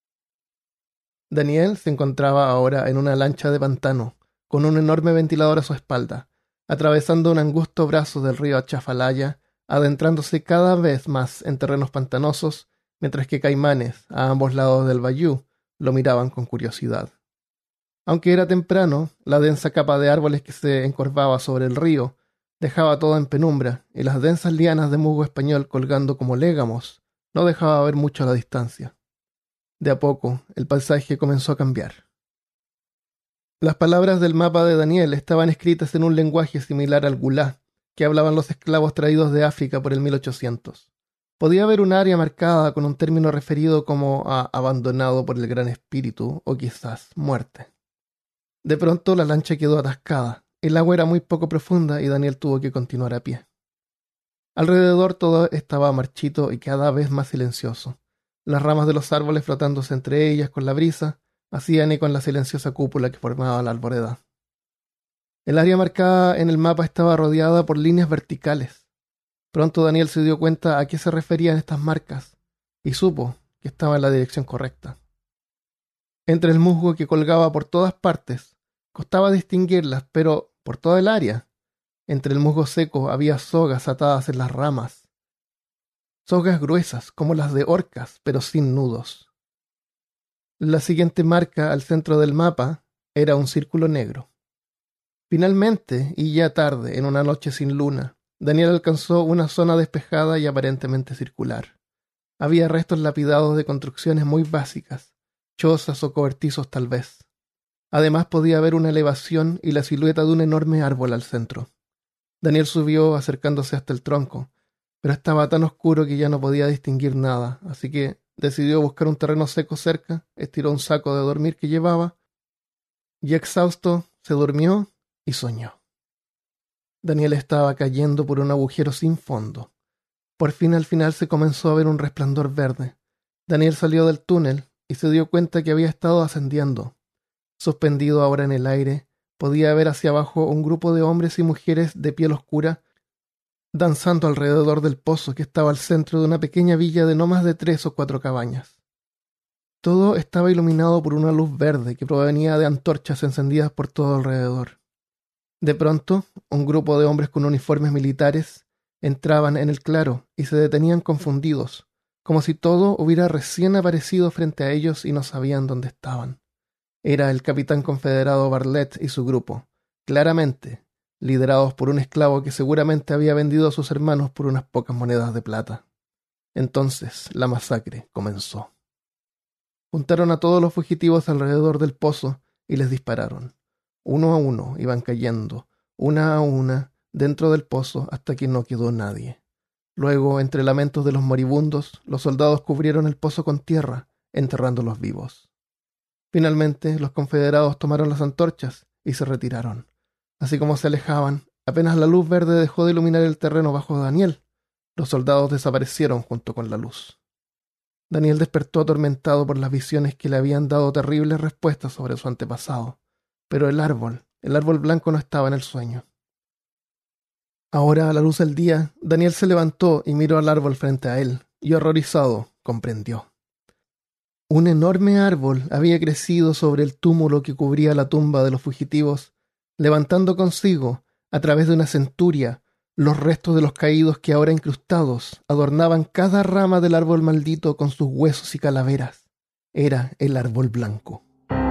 Daniel se encontraba ahora en una lancha de pantano, con un enorme ventilador a su espalda, atravesando un angosto brazo del río Atchafalaya, adentrándose cada vez más en terrenos pantanosos, mientras que caimanes a ambos lados del bayou lo miraban con curiosidad. Aunque era temprano, la densa capa de árboles que se encorvaba sobre el río dejaba todo en penumbra, y las densas lianas de musgo español colgando como légamos no dejaba ver mucho a la distancia. De a poco, el paisaje comenzó a cambiar. Las palabras del mapa de Daniel estaban escritas en un lenguaje similar al gulá, que hablaban los esclavos traídos de África por el 1800. Podía haber un área marcada con un término referido como a abandonado por el Gran Espíritu o quizás muerte. De pronto la lancha quedó atascada. El agua era muy poco profunda y Daniel tuvo que continuar a pie. Alrededor todo estaba marchito y cada vez más silencioso. Las ramas de los árboles flotándose entre ellas con la brisa hacían eco en la silenciosa cúpula que formaba la arboleda. El área marcada en el mapa estaba rodeada por líneas verticales. Pronto Daniel se dio cuenta a qué se referían estas marcas y supo que estaba en la dirección correcta. Entre el musgo que colgaba por todas partes, costaba distinguirlas, pero por toda el área, entre el musgo seco había sogas atadas en las ramas. Sogas gruesas, como las de orcas, pero sin nudos. La siguiente marca al centro del mapa era un círculo negro. Finalmente, y ya tarde, en una noche sin luna, Daniel alcanzó una zona despejada y aparentemente circular. Había restos lapidados de construcciones muy básicas, chozas o cobertizos tal vez. Además podía ver una elevación y la silueta de un enorme árbol al centro. Daniel subió acercándose hasta el tronco, pero estaba tan oscuro que ya no podía distinguir nada, así que decidió buscar un terreno seco cerca, estiró un saco de dormir que llevaba, y exhausto se durmió y soñó. Daniel estaba cayendo por un agujero sin fondo. Por fin al final se comenzó a ver un resplandor verde. Daniel salió del túnel y se dio cuenta que había estado ascendiendo. Suspendido ahora en el aire, podía ver hacia abajo un grupo de hombres y mujeres de piel oscura danzando alrededor del pozo que estaba al centro de una pequeña villa de no más de 3 o 4 cabañas. Todo estaba iluminado por una luz verde que provenía de antorchas encendidas por todo alrededor. De pronto, un grupo de hombres con uniformes militares entraban en el claro y se detenían confundidos, como si todo hubiera recién aparecido frente a ellos y no sabían dónde estaban. Era el capitán confederado Bartlett y su grupo, claramente, liderados por un esclavo que seguramente había vendido a sus hermanos por unas pocas monedas de plata. Entonces la masacre comenzó. Juntaron a todos los fugitivos alrededor del pozo y les dispararon. Uno a uno iban cayendo, una a una, dentro del pozo hasta que no quedó nadie. Luego, entre lamentos de los moribundos, los soldados cubrieron el pozo con tierra, enterrándolos vivos. Finalmente, los confederados tomaron las antorchas y se retiraron. Así como se alejaban, apenas la luz verde dejó de iluminar el terreno bajo Daniel, los soldados desaparecieron junto con la luz. Daniel despertó atormentado por las visiones que le habían dado terribles respuestas sobre su antepasado. Pero el árbol blanco no estaba en el sueño. Ahora, a la luz del día, Daniel se levantó y miró al árbol frente a él, y horrorizado, comprendió. Un enorme árbol había crecido sobre el túmulo que cubría la tumba de los fugitivos, levantando consigo, a través de una centuria, los restos de los caídos que ahora incrustados adornaban cada rama del árbol maldito con sus huesos y calaveras. Era el árbol blanco.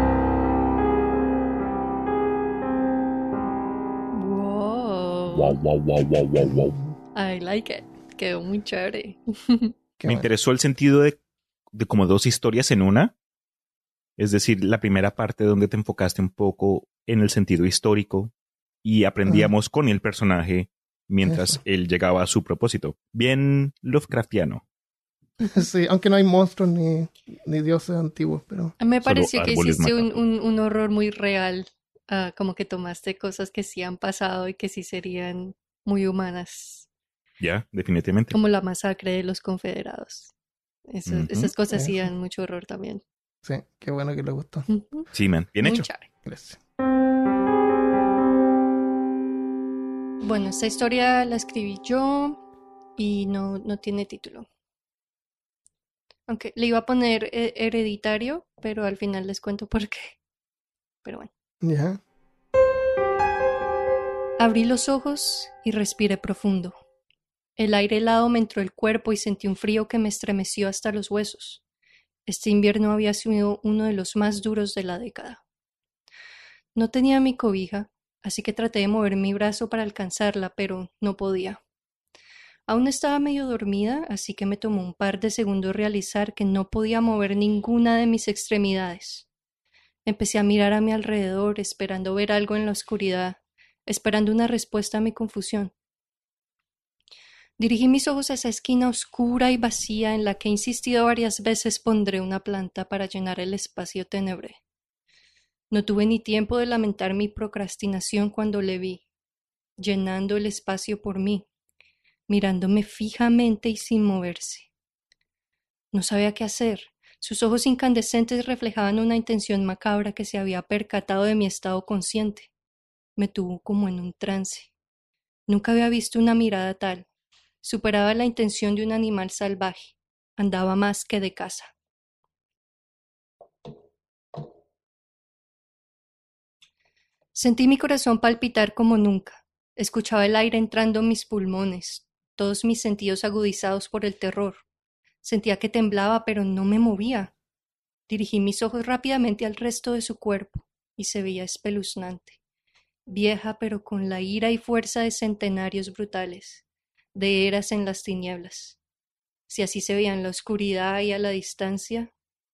Wow. I like it. Quedó muy chévere. Me interesó el sentido de como dos historias en una. Es decir, la primera parte donde te enfocaste un poco en el sentido histórico y aprendíamos con el personaje mientras él llegaba a su propósito. Bien Lovecraftiano. Sí, aunque no hay monstruos ni dioses antiguos, pero... Me pareció que hiciste un horror muy real. Como que tomaste cosas que sí han pasado y que sí serían muy humanas. Ya, definitivamente. Como la masacre de los confederados. Esas cosas sí dan mucho horror también. Sí, qué bueno que le gustó. Sí, man, bien hecho. Chévere. Gracias. Bueno, esta historia la escribí yo y no tiene título. Aunque le iba a poner hereditario, pero al final les cuento por qué. Pero bueno. Ya. Abrí los ojos y respiré profundo. El aire helado me entró el cuerpo y sentí un frío que me estremeció hasta los huesos. Este invierno había sido uno de los más duros de la década. No tenía mi cobija, así que traté de mover mi brazo para alcanzarla, pero no podía. Aún estaba medio dormida, así que me tomó un par de segundos realizar que no podía mover ninguna de mis extremidades. Empecé a mirar a mi alrededor, esperando ver algo en la oscuridad, esperando una respuesta a mi confusión. Dirigí mis ojos a esa esquina oscura y vacía en la que he insistido varias veces pondré una planta para llenar el espacio tenebré. No tuve ni tiempo de lamentar mi procrastinación cuando le vi, llenando el espacio por mí, mirándome fijamente y sin moverse. No sabía qué hacer. Sus ojos incandescentes reflejaban una intención macabra que se había percatado de mi estado consciente. Me tuvo como en un trance. Nunca había visto una mirada tal. Superaba la intención de un animal salvaje. Andaba más que de caza. Sentí mi corazón palpitar como nunca. Escuchaba el aire entrando en mis pulmones, todos mis sentidos agudizados por el terror. Sentía que temblaba, pero no me movía. Dirigí mis ojos rápidamente al resto de su cuerpo, y se veía espeluznante. Vieja, pero con la ira y fuerza de centenarios brutales, de eras en las tinieblas. Si así se veía en la oscuridad y a la distancia.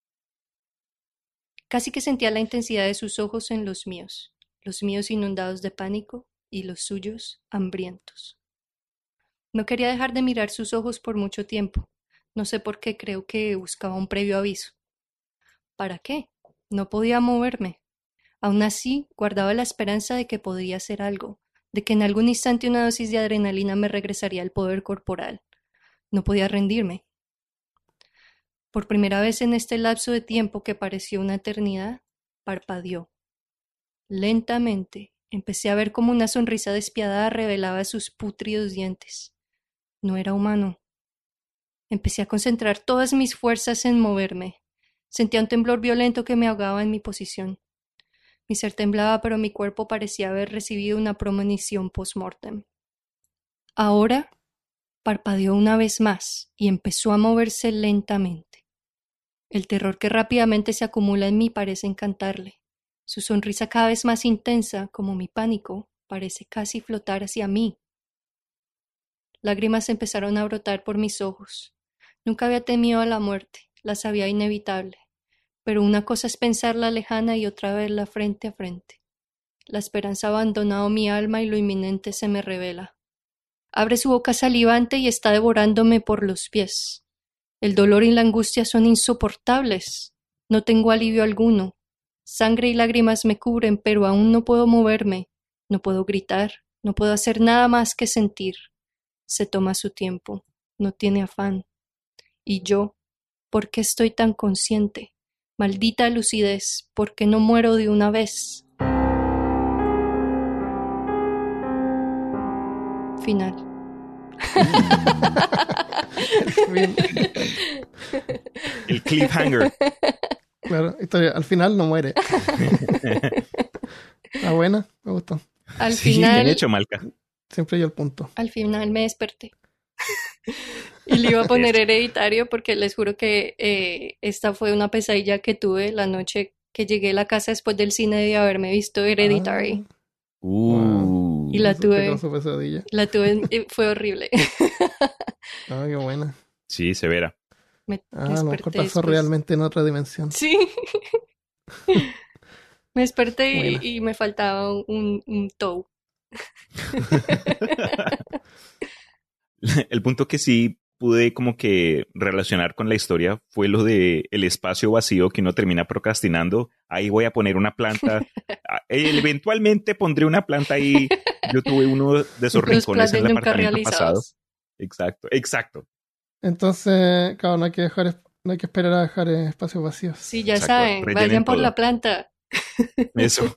Casi que sentía la intensidad de sus ojos en los míos inundados de pánico y los suyos hambrientos. No quería dejar de mirar sus ojos por mucho tiempo. No sé por qué, creo que buscaba un previo aviso. ¿Para qué? No podía moverme. Aún así, guardaba la esperanza de que podría hacer algo, de que en algún instante una dosis de adrenalina me regresaría al poder corporal. No podía rendirme. Por primera vez en este lapso de tiempo que pareció una eternidad, parpadeó. Lentamente, empecé a ver cómo una sonrisa despiadada revelaba sus pútridos dientes. No era humano. Empecé a concentrar todas mis fuerzas en moverme. Sentía un temblor violento que me ahogaba en mi posición. Mi ser temblaba, pero mi cuerpo parecía haber recibido una premonición post-mortem. Ahora parpadeó una vez más y empezó a moverse lentamente. El terror que rápidamente se acumula en mí parece encantarle. Su sonrisa cada vez más intensa, como mi pánico, parece casi flotar hacia mí. Lágrimas empezaron a brotar por mis ojos. Nunca había temido a la muerte, la sabía inevitable. Pero una cosa es pensarla lejana y otra verla frente a frente. La esperanza ha abandonado mi alma y lo inminente se me revela. Abre su boca salivante y está devorándome por los pies. El dolor y la angustia son insoportables. No tengo alivio alguno. Sangre y lágrimas me cubren, pero aún no puedo moverme. No puedo gritar. No puedo hacer nada más que sentir. Se toma su tiempo. No tiene afán. Y yo, ¿por qué estoy tan consciente? Maldita lucidez, ¿por qué no muero de una vez? Final. El cliffhanger. Claro, al final no muere. Está buena, me gustó. Al Sí, final, bien hecho, Malca. Siempre yo el punto. al final me desperté. Y le iba a poner Hereditario porque les juro que esta fue una pesadilla que tuve la noche que llegué a la casa después del cine de haberme visto Hereditary. Y la Eso te tuve, causó pesadilla. fue horrible. Ah, qué buena. Sí, severa. Me A lo mejor desperté pasó después. realmente en otra dimensión. Sí. Me desperté Buena. y me faltaba un toe. El punto que sí pude como que relacionar con la historia fue lo de el espacio vacío que uno termina procrastinando. Ahí voy a poner una planta. Eventualmente pondré una planta ahí. Yo tuve uno de esos Los rincones planes en el nunca apartamento pasado. realizados. Exacto. Entonces, claro, no hay que esperar a dejar espacios vacíos. Sí, ya Exacto, saben, rellenen vayan por todo. la planta. Eso.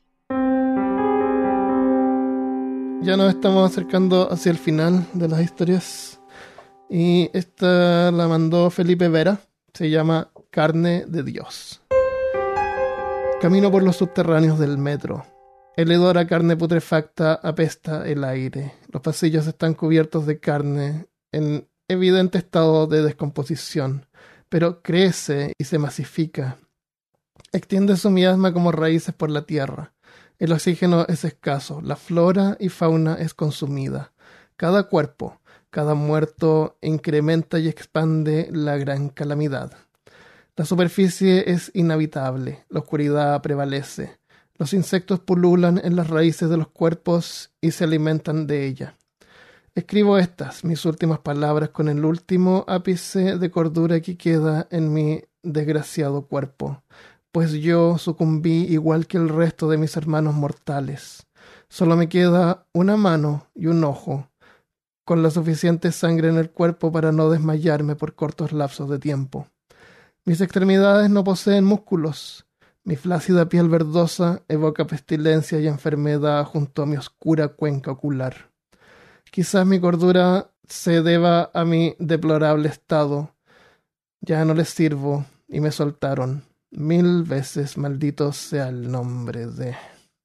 Ya nos estamos acercando hacia el final de las historias. Y esta la mandó Felipe Vera. Se llama Carne de Dios. Camino por los subterráneos del metro. El hedor a carne putrefacta apesta el aire. Los pasillos están cubiertos de carne en evidente estado de descomposición, pero crece y se masifica. Extiende su miasma como raíces por la tierra. El oxígeno es escaso, la flora y fauna es consumida. Cada cuerpo, cada muerto incrementa y expande la gran calamidad. La superficie es inhabitable, la oscuridad prevalece. Los insectos pululan en las raíces de los cuerpos y se alimentan de ella. Escribo estas, mis últimas palabras, con el último ápice de cordura que queda en mi desgraciado cuerpo, pues yo sucumbí igual que el resto de mis hermanos mortales. Solo me queda una mano y un ojo, con la suficiente sangre en el cuerpo para no desmayarme por cortos lapsos de tiempo. Mis extremidades no poseen músculos. Mi flácida piel verdosa evoca pestilencia y enfermedad junto a mi oscura cuenca ocular. Quizás mi cordura se deba a mi deplorable estado. Ya no les sirvo y me soltaron. 1000 veces maldito sea el nombre de...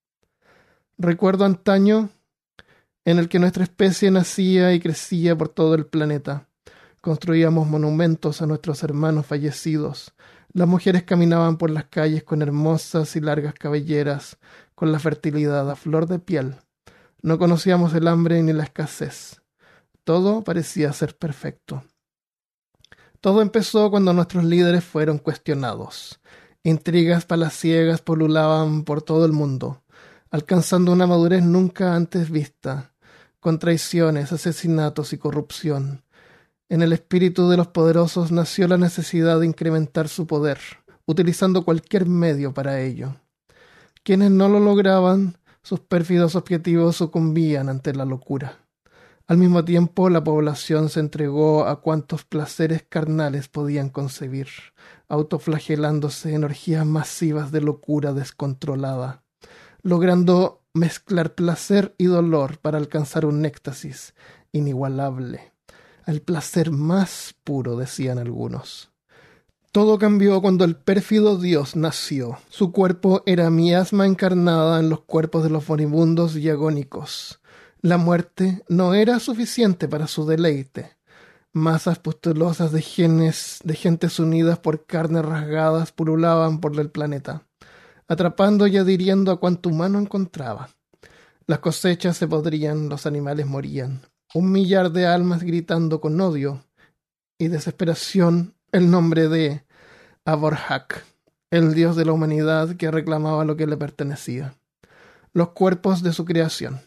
Recuerdo antaño en el que nuestra especie nacía y crecía por todo el planeta. Construíamos monumentos a nuestros hermanos fallecidos. Las mujeres caminaban por las calles con hermosas y largas cabelleras, con la fertilidad a flor de piel. No conocíamos el hambre ni la escasez. Todo parecía ser perfecto. Todo empezó cuando nuestros líderes fueron cuestionados. Intrigas palaciegas polulaban por todo el mundo, alcanzando una madurez nunca antes vista, con traiciones, asesinatos y corrupción. En el espíritu de los poderosos nació la necesidad de incrementar su poder, utilizando cualquier medio para ello. Quienes no lo lograban, sus pérfidos objetivos sucumbían ante la locura. Al mismo tiempo, la población se entregó a cuantos placeres carnales podían concebir, autoflagelándose en orgías masivas de locura descontrolada, logrando mezclar placer y dolor para alcanzar un éxtasis inigualable. El placer más puro, decían algunos. Todo cambió cuando el pérfido dios nació. Su cuerpo era miasma encarnada en los cuerpos de los moribundos y agónicos. La muerte no era suficiente para su deleite. Masas pustulosas de gentes unidas por carnes rasgadas pululaban por el planeta, atrapando y adhiriendo a cuanto humano encontraba. Las cosechas se podrían, los animales morían. 1 millar de almas gritando con odio y desesperación el nombre de Aborhak, el dios de la humanidad que reclamaba lo que le pertenecía, los cuerpos de su creación.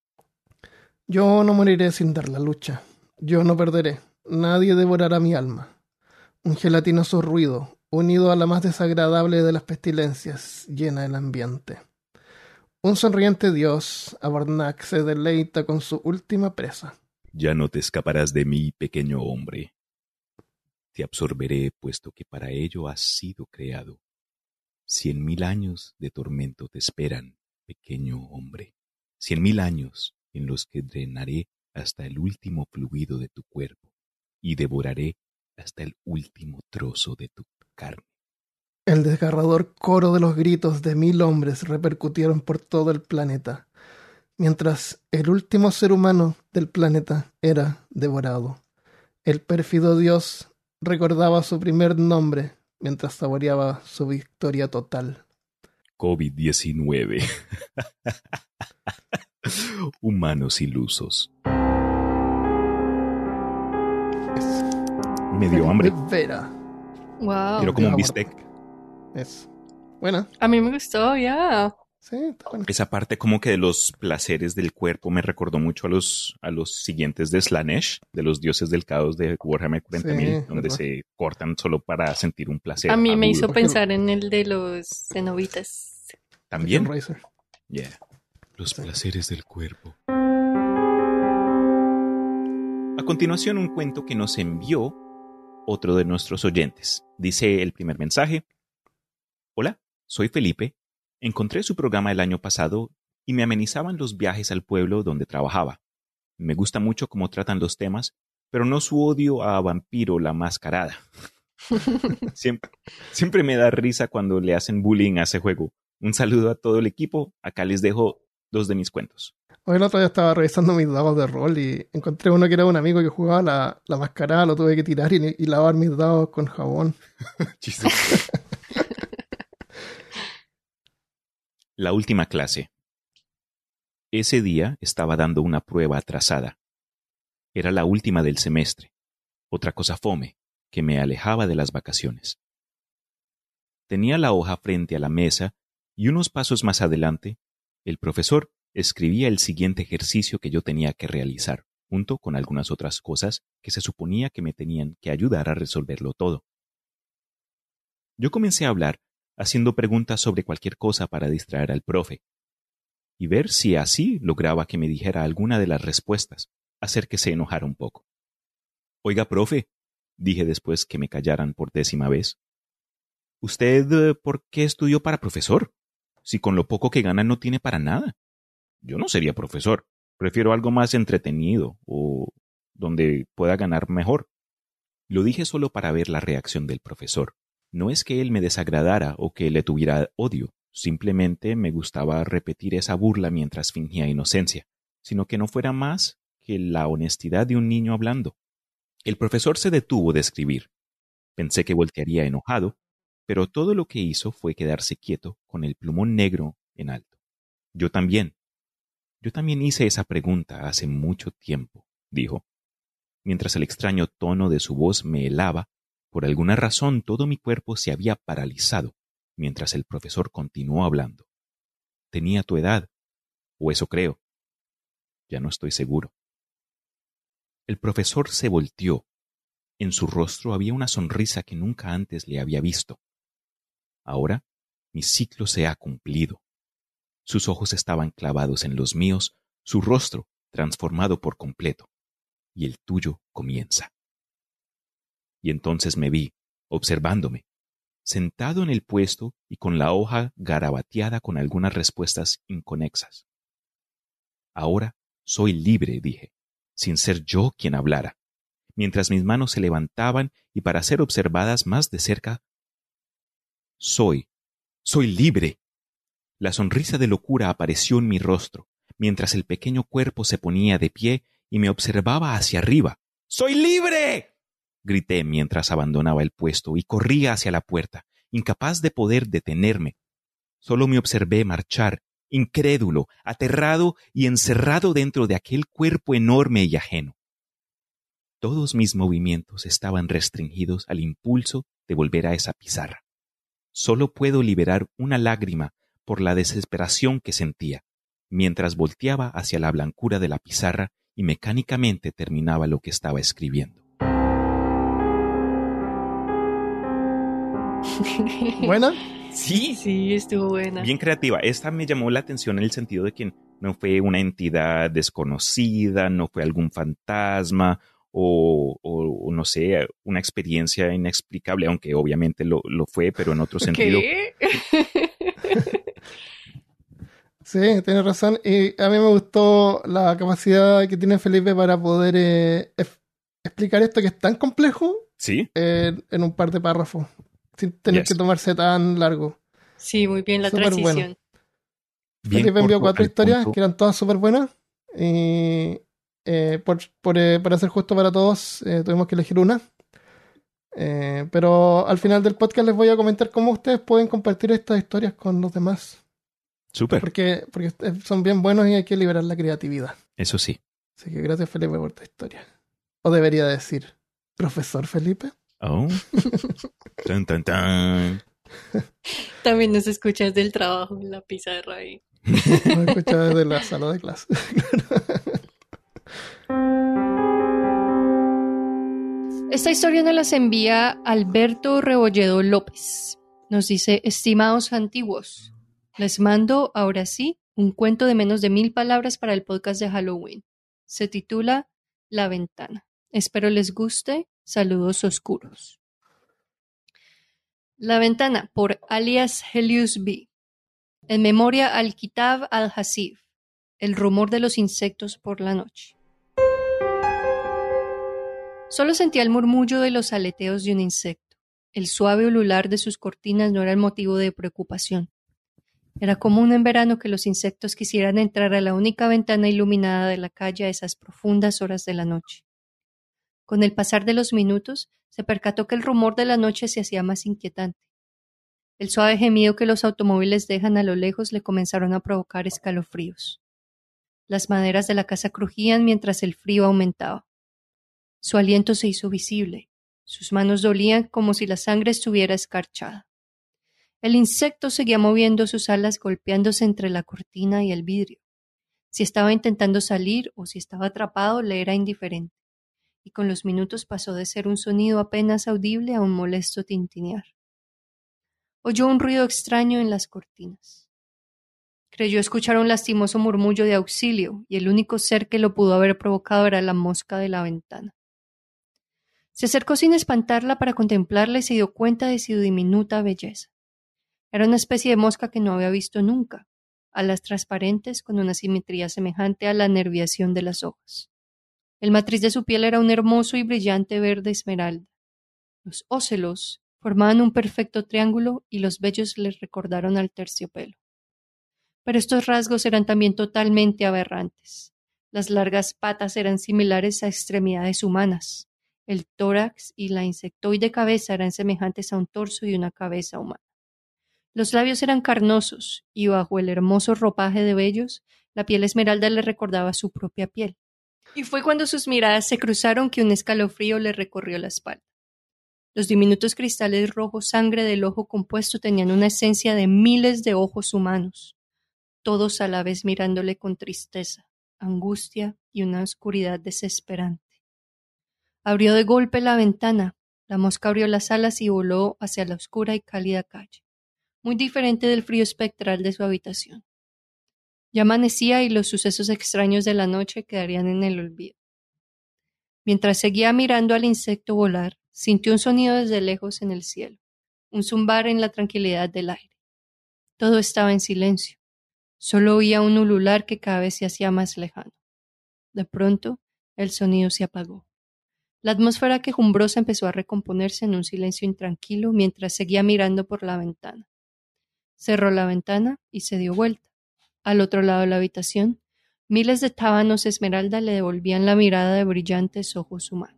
Yo no moriré sin dar la lucha. Yo no perderé. Nadie devorará mi alma. Un gelatinoso ruido, unido a la más desagradable de las pestilencias, llena el ambiente. Un sonriente dios, Abornak, se deleita con su última presa. Ya no te escaparás de mí, pequeño hombre. Te absorberé, puesto que para ello has sido creado. 100.000 años de tormento te esperan, pequeño hombre. 100.000 años en los que drenaré hasta el último fluido de tu cuerpo y devoraré hasta el último trozo de tu carne. El desgarrador coro de los gritos de 1000 hombres repercutieron por todo el planeta, mientras el último ser humano del planeta era devorado. El pérfido dios recordaba su primer nombre mientras saboreaba su victoria total. COVID-19. Humanos ilusos. Me dio hambre. Vera. Wow. Quiero como un bistec. Es buena. A mí me gustó, ya. Sí, está buena. Esa parte como que de los placeres del cuerpo me recordó mucho a los siguientes de Slanesh, de los dioses del caos de Warhammer 40.000, Sí, donde verdad. se cortan solo para sentir un placer. A mí me agudo. hizo pensar en el de los cenobitas. ¿También? Racer. Yeah. Los Sí. placeres del cuerpo. A continuación, un cuento que nos envió otro de nuestros oyentes. Dice el primer mensaje: Hola, soy Felipe. Encontré su programa el año pasado y me amenizaban los viajes al pueblo donde trabajaba. Me gusta mucho cómo tratan los temas, pero no su odio a Vampiro la Mascarada. Siempre me da risa cuando le hacen bullying a ese juego. Un saludo a todo el equipo. Acá les dejo 2 de mis cuentos. Hoy el otro día estaba revisando mis dados de rol y encontré uno que era un amigo que jugaba la mascarada, lo tuve que tirar y lavar mis dados con jabón. La última clase. Ese día estaba dando una prueba atrasada. Era la última del semestre. Otra cosa fome, que me alejaba de las vacaciones. Tenía la hoja frente a la mesa y unos pasos más adelante, el profesor escribía el siguiente ejercicio que yo tenía que realizar, junto con algunas otras cosas que se suponía que me tenían que ayudar a resolverlo todo. Yo comencé a hablar, haciendo preguntas sobre cualquier cosa para distraer al profe, y ver si así lograba que me dijera alguna de las respuestas, hacer que se enojara un poco. «Oiga, profe», dije después que me callaran por 10ª vez, «¿usted por qué estudió para profesor? Si con lo poco que gana no tiene para nada. Yo no sería profesor, prefiero algo más entretenido o donde pueda ganar mejor». Lo dije solo para ver la reacción del profesor. No es que él me desagradara o que le tuviera odio, simplemente me gustaba repetir esa burla mientras fingía inocencia, sino que no fuera más que la honestidad de un niño hablando. El profesor se detuvo de escribir. Pensé que voltearía enojado, pero todo lo que hizo fue quedarse quieto con el plumón negro en alto. Yo también hice esa pregunta hace mucho tiempo, dijo. Mientras el extraño tono de su voz me helaba, por alguna razón todo mi cuerpo se había paralizado, mientras el profesor continuó hablando. Tenía tu edad, o eso creo. Ya no estoy seguro. El profesor se volteó. En su rostro había una sonrisa que nunca antes le había visto. Ahora, mi ciclo se ha cumplido. Sus ojos estaban clavados en los míos, su rostro transformado por completo, y el tuyo comienza. Y entonces me vi, observándome, sentado en el puesto y con la hoja garabateada con algunas respuestas inconexas. Ahora soy libre, dije, sin ser yo quien hablara, mientras mis manos se levantaban y para ser observadas más de cerca. Soy libre. La sonrisa de locura apareció en mi rostro, mientras el pequeño cuerpo se ponía de pie y me observaba hacia arriba. ¡Soy libre!, grité mientras abandonaba el puesto y corría hacia la puerta, incapaz de poder detenerme. Solo me observé marchar, incrédulo, aterrado y encerrado dentro de aquel cuerpo enorme y ajeno. Todos mis movimientos estaban restringidos al impulso de volver a esa pizarra. Solo puedo liberar una lágrima por la desesperación que sentía, mientras volteaba hacia la blancura de la pizarra y mecánicamente terminaba lo que estaba escribiendo. ¿Buena? Sí, Sí, estuvo buena. bien creativa. Esta me llamó la atención en el sentido de que no fue una entidad desconocida, no fue algún fantasma o no sé, una experiencia inexplicable, aunque obviamente lo fue, pero en otro sentido. ¿Qué? Sí, tienes razón. Y a mí me gustó la capacidad que tiene Felipe para poder explicar esto que es tan complejo Sí, en un par de párrafos, sin tener Yes. que tomarse tan largo. Sí, muy bien la Súper transición. bueno. bien Felipe envió corto 4 al historias punto. que eran todas súper buenas. Y para ser justo para todos, tuvimos que elegir una. Pero al final del podcast les voy a comentar cómo ustedes pueden compartir estas historias con los demás. Súper, Porque son bien buenos y hay que liberar la creatividad. eso sí. Así que gracias, Felipe, por tu historia. O debería decir, profesor Felipe. Oh. Tan, tan, tan. También nos escuchas del trabajo en la pizarra ahí. Nos escucha desde la sala de clase. Esta historia nos las envía Alberto Rebolledo López. Nos dice: estimados antiguos, les mando ahora sí un cuento de menos de 1000 palabras para el podcast de Halloween. Se titula La Ventana. Espero les guste. Saludos oscuros. La Ventana, por alias Helios B. En memoria al Kitab al-Hasif, el rumor de los insectos por la noche. Solo sentía el murmullo de los aleteos de un insecto. El suave ulular de sus cortinas no era el motivo de preocupación. Era común en verano que los insectos quisieran entrar a la única ventana iluminada de la calle a esas profundas horas de la noche. Con el pasar de los minutos, se percató que el rumor de la noche se hacía más inquietante. El suave gemido que los automóviles dejan a lo lejos le comenzaron a provocar escalofríos. Las maderas de la casa crujían mientras el frío aumentaba. Su aliento se hizo visible. Sus manos dolían como si la sangre estuviera escarchada. El insecto seguía moviendo sus alas golpeándose entre la cortina y el vidrio. Si estaba intentando salir o si estaba atrapado le era indiferente, y con los minutos pasó de ser un sonido apenas audible a un molesto tintinear. Oyó un ruido extraño en las cortinas. Creyó escuchar un lastimoso murmullo de auxilio, y el único ser que lo pudo haber provocado era la mosca de la ventana. Se acercó sin espantarla para contemplarla y se dio cuenta de su diminuta belleza. Era una especie de mosca que no había visto nunca, alas transparentes con una simetría semejante a la nerviación de las hojas. El matriz de su piel era un hermoso y brillante verde esmeralda. Los ócelos formaban un perfecto triángulo y los vellos le recordaron al terciopelo. Pero estos rasgos eran también totalmente aberrantes. Las largas patas eran similares a extremidades humanas. El tórax y la insectoide cabeza eran semejantes a un torso y una cabeza humana. Los labios eran carnosos, y bajo el hermoso ropaje de vellos, la piel esmeralda le recordaba su propia piel. Y fue cuando sus miradas se cruzaron que un escalofrío le recorrió la espalda. Los diminutos cristales rojos sangre del ojo compuesto tenían una esencia de miles de ojos humanos, todos a la vez mirándole con tristeza, angustia y una oscuridad desesperante. Abrió de golpe la ventana, la mosca abrió las alas y voló hacia la oscura y cálida calle, muy diferente del frío espectral de su habitación. Ya amanecía y los sucesos extraños de la noche quedarían en el olvido. Mientras seguía mirando al insecto volar, sintió un sonido desde lejos en el cielo, un zumbar en la tranquilidad del aire. Todo estaba en silencio. Solo oía un ulular que cada vez se hacía más lejano. De pronto, el sonido se apagó. La atmósfera quejumbrosa empezó a recomponerse en un silencio intranquilo mientras seguía mirando por la ventana. Cerró la ventana y se dio vuelta. Al otro lado de la habitación, miles de tábanos esmeralda le devolvían la mirada de brillantes ojos humanos.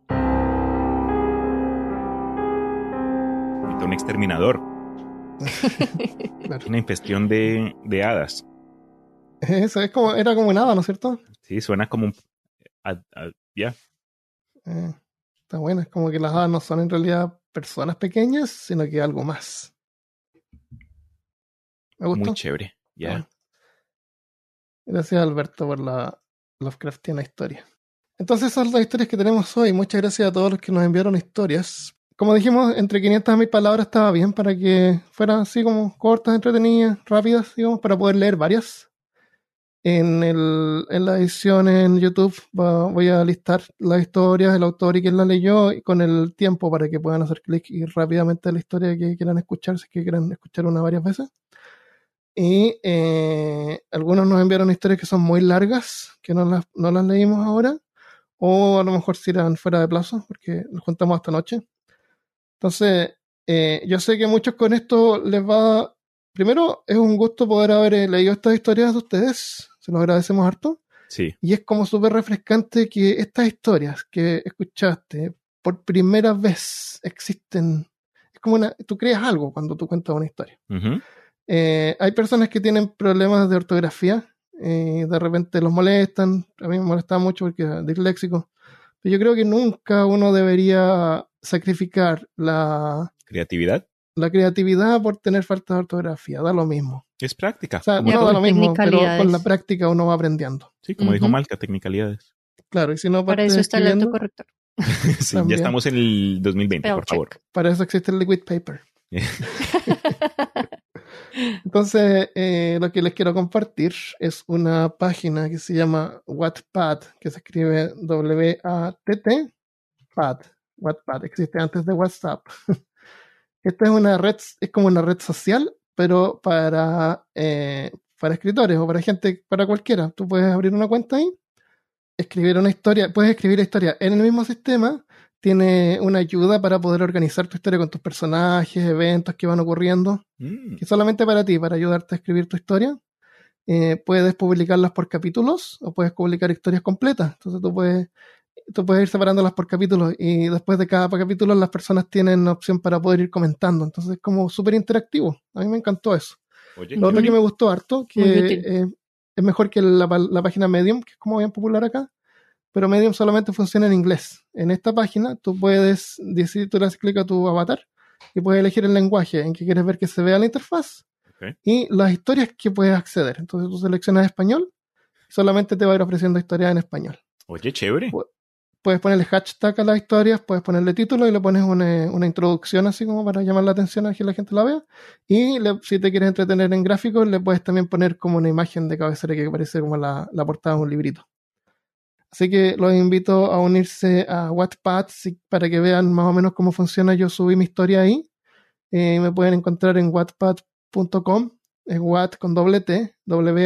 Un exterminador. Claro. Una infestión de hadas. Eso es como, era como nada, ¿no es cierto? Sí, suena como un... ya. Está bueno, es como que las hadas no son en realidad personas pequeñas, sino que algo más. Me gustó. Muy chévere. Ya. Bueno. Gracias, Alberto, por la Lovecraftiana historia. Entonces, esas son las historias que tenemos hoy. Muchas gracias a todos los que nos enviaron historias. Como dijimos, entre 500 a 1000 palabras estaba bien para que fueran así como cortas, entretenidas, rápidas, digamos, para poder leer varias. En la edición en YouTube voy a listar las historias, el autor y quién la leyó, y con el tiempo para que puedan hacer clic y rápidamente la historia que quieran escuchar, si es que quieran escuchar una varias veces. Y algunos nos enviaron historias que son muy largas, que no las leímos ahora, o a lo mejor si irán fuera de plazo, porque los juntamos esta noche. Entonces, yo sé que muchos con esto les va... Primero, es un gusto poder haber leído estas historias de ustedes, se los agradecemos harto. Sí. Y es como súper refrescante que estas historias que escuchaste por primera vez existen. Es como tú creas algo cuando tú cuentas una historia. Uh-huh. Hay personas que tienen problemas de ortografía, de repente los molestan, a mí me molesta mucho porque es disléxico, pero yo creo que nunca uno debería sacrificar la creatividad por tener falta de ortografía, da lo mismo. Es práctica. O sea, no da lo mismo, pero con la práctica uno va aprendiendo. Sí, como dijo Malca, tecnicalidades. Claro, y si no para eso está el autocorrector. Sí, ya estamos en el 2020, por favor. Para eso existe el liquid paper. Entonces, lo que les quiero compartir es una página que se llama Wattpad, que se escribe W-A-T-T, Wattpad, existe antes de WhatsApp. Esta es una red, es como una red social, pero para escritores o para gente, para cualquiera. Tú puedes abrir una cuenta ahí, escribir una historia, puedes escribir historia en el mismo sistema. Tiene una ayuda para poder organizar tu historia con tus personajes, eventos que van ocurriendo, que es solamente para ti, para ayudarte a escribir tu historia. Puedes publicarlas por capítulos o puedes publicar historias completas. Entonces tú puedes ir separándolas por capítulos y después de cada capítulo las personas tienen opción para poder ir comentando. Entonces es como súper interactivo. A mí me encantó eso. Oye, lo otro que me gustó harto, que es mejor que la página Medium, que es como bien popular acá, pero Medium solamente funciona en inglés. En esta página tú puedes decir, tú le das clic a tu avatar y puedes elegir el lenguaje en que quieres ver que se vea la interfaz y las historias que puedes acceder. Entonces tú seleccionas español, solamente te va a ir ofreciendo historias en español. Oye, chévere. Puedes ponerle hashtag a las historias, puedes ponerle título y le pones una introducción así como para llamar la atención a que la gente la vea. Y si te quieres entretener en gráficos, le puedes también poner como una imagen de cabecera que parece como la portada de un librito. Así que los invito a unirse a Wattpad para que vean más o menos cómo funciona. Yo subí mi historia ahí. Me pueden encontrar en wattpad.com, es watt con doble T,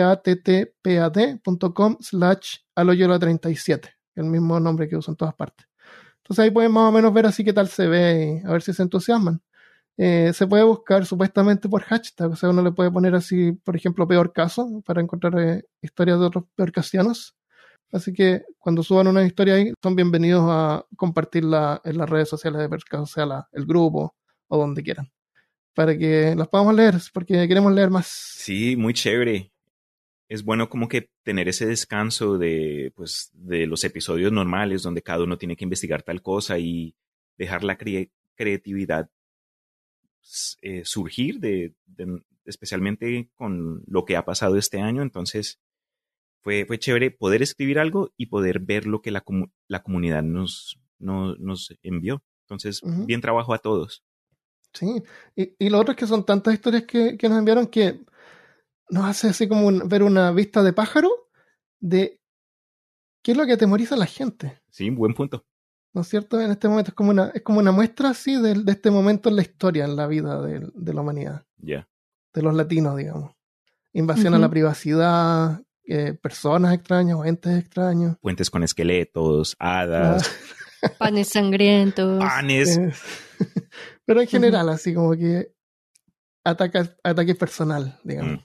wattpad.com/aloyola37, el mismo nombre que uso en todas partes. Entonces ahí pueden más o menos ver así qué tal se ve y a ver si se entusiasman. Se puede buscar supuestamente por hashtag, o sea, uno le puede poner así, por ejemplo, peor caso, para encontrar historias de otros peorcasianos. Así que cuando suban una historia ahí, son bienvenidos a compartirla en las redes sociales de Peorcaso, sea el grupo o donde quieran, para que las podamos leer, porque queremos leer más. Sí, muy chévere. Es bueno como que tener ese descanso de los episodios normales donde cada uno tiene que investigar tal cosa y dejar la creatividad surgir especialmente con lo que ha pasado este año. Entonces fue chévere poder escribir algo y poder ver lo que la comunidad nos envió. Entonces, bien trabajo a todos. Sí, y lo otro es que son tantas historias que nos enviaron que nos hace así como ver una vista de pájaro de qué es lo que atemoriza a la gente. Sí, buen punto. ¿No es cierto? En este momento es como una muestra así de este momento en la historia, en la vida de la humanidad. Yeah. De los latinos, digamos. Invasión a la privacidad, personas extrañas o entes extraños. Puentes con esqueletos, hadas. Panes sangrientos. Panes. Pero en general, así como que ataque personal, digamos.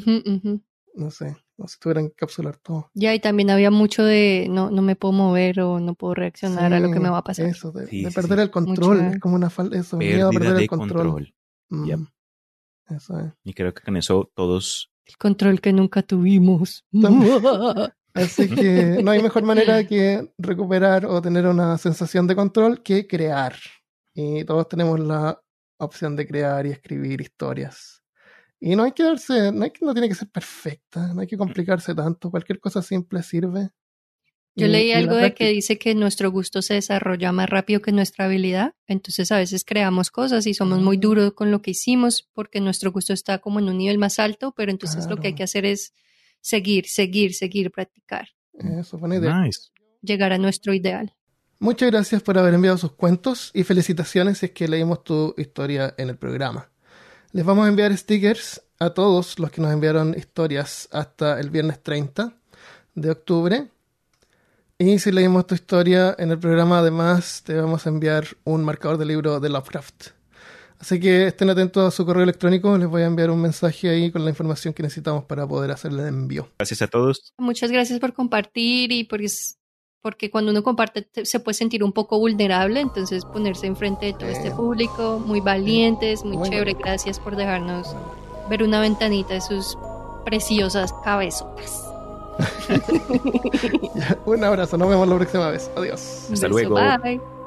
No sé si tuvieran que encapsular todo. Ya, y también había mucho de no me puedo mover o no puedo reaccionar a lo que me va a pasar. Eso, de perder el control. Es como una falta, eso, miedo a perder el control. Yep. Eso es. Y creo que con eso todos... El control que nunca tuvimos. Así que no hay mejor manera que recuperar o tener una sensación de control que crear. Y todos tenemos la opción de crear y escribir historias. Y no tiene que ser perfecta, no hay que complicarse tanto. Cualquier cosa simple sirve. Yo leí algo de que dice que nuestro gusto se desarrolla más rápido que nuestra habilidad. Entonces a veces creamos cosas y somos muy duros con lo que hicimos porque nuestro gusto está como en un nivel más alto, pero entonces lo que hay que hacer es seguir, practicar. Eso, buena idea. Nice. Llegar a nuestro ideal. Muchas gracias por haber enviado sus cuentos y felicitaciones si es que leímos tu historia en el programa. Les vamos a enviar stickers a todos los que nos enviaron historias hasta el viernes 30 de octubre. Y si leímos tu historia en el programa, además, te vamos a enviar un marcador de libro de Lovecraft. Así que estén atentos a su correo electrónico. Les voy a enviar un mensaje ahí con la información que necesitamos para poder hacerle el envío. Gracias a todos. Muchas gracias por compartir y porque cuando uno comparte se puede sentir un poco vulnerable, entonces ponerse enfrente de todo este público, muy valientes, muy chévere. Gracias por dejarnos ver una ventanita de sus preciosas cabezotas. Un abrazo, nos vemos la próxima vez. Adiós. Hasta luego. Bye.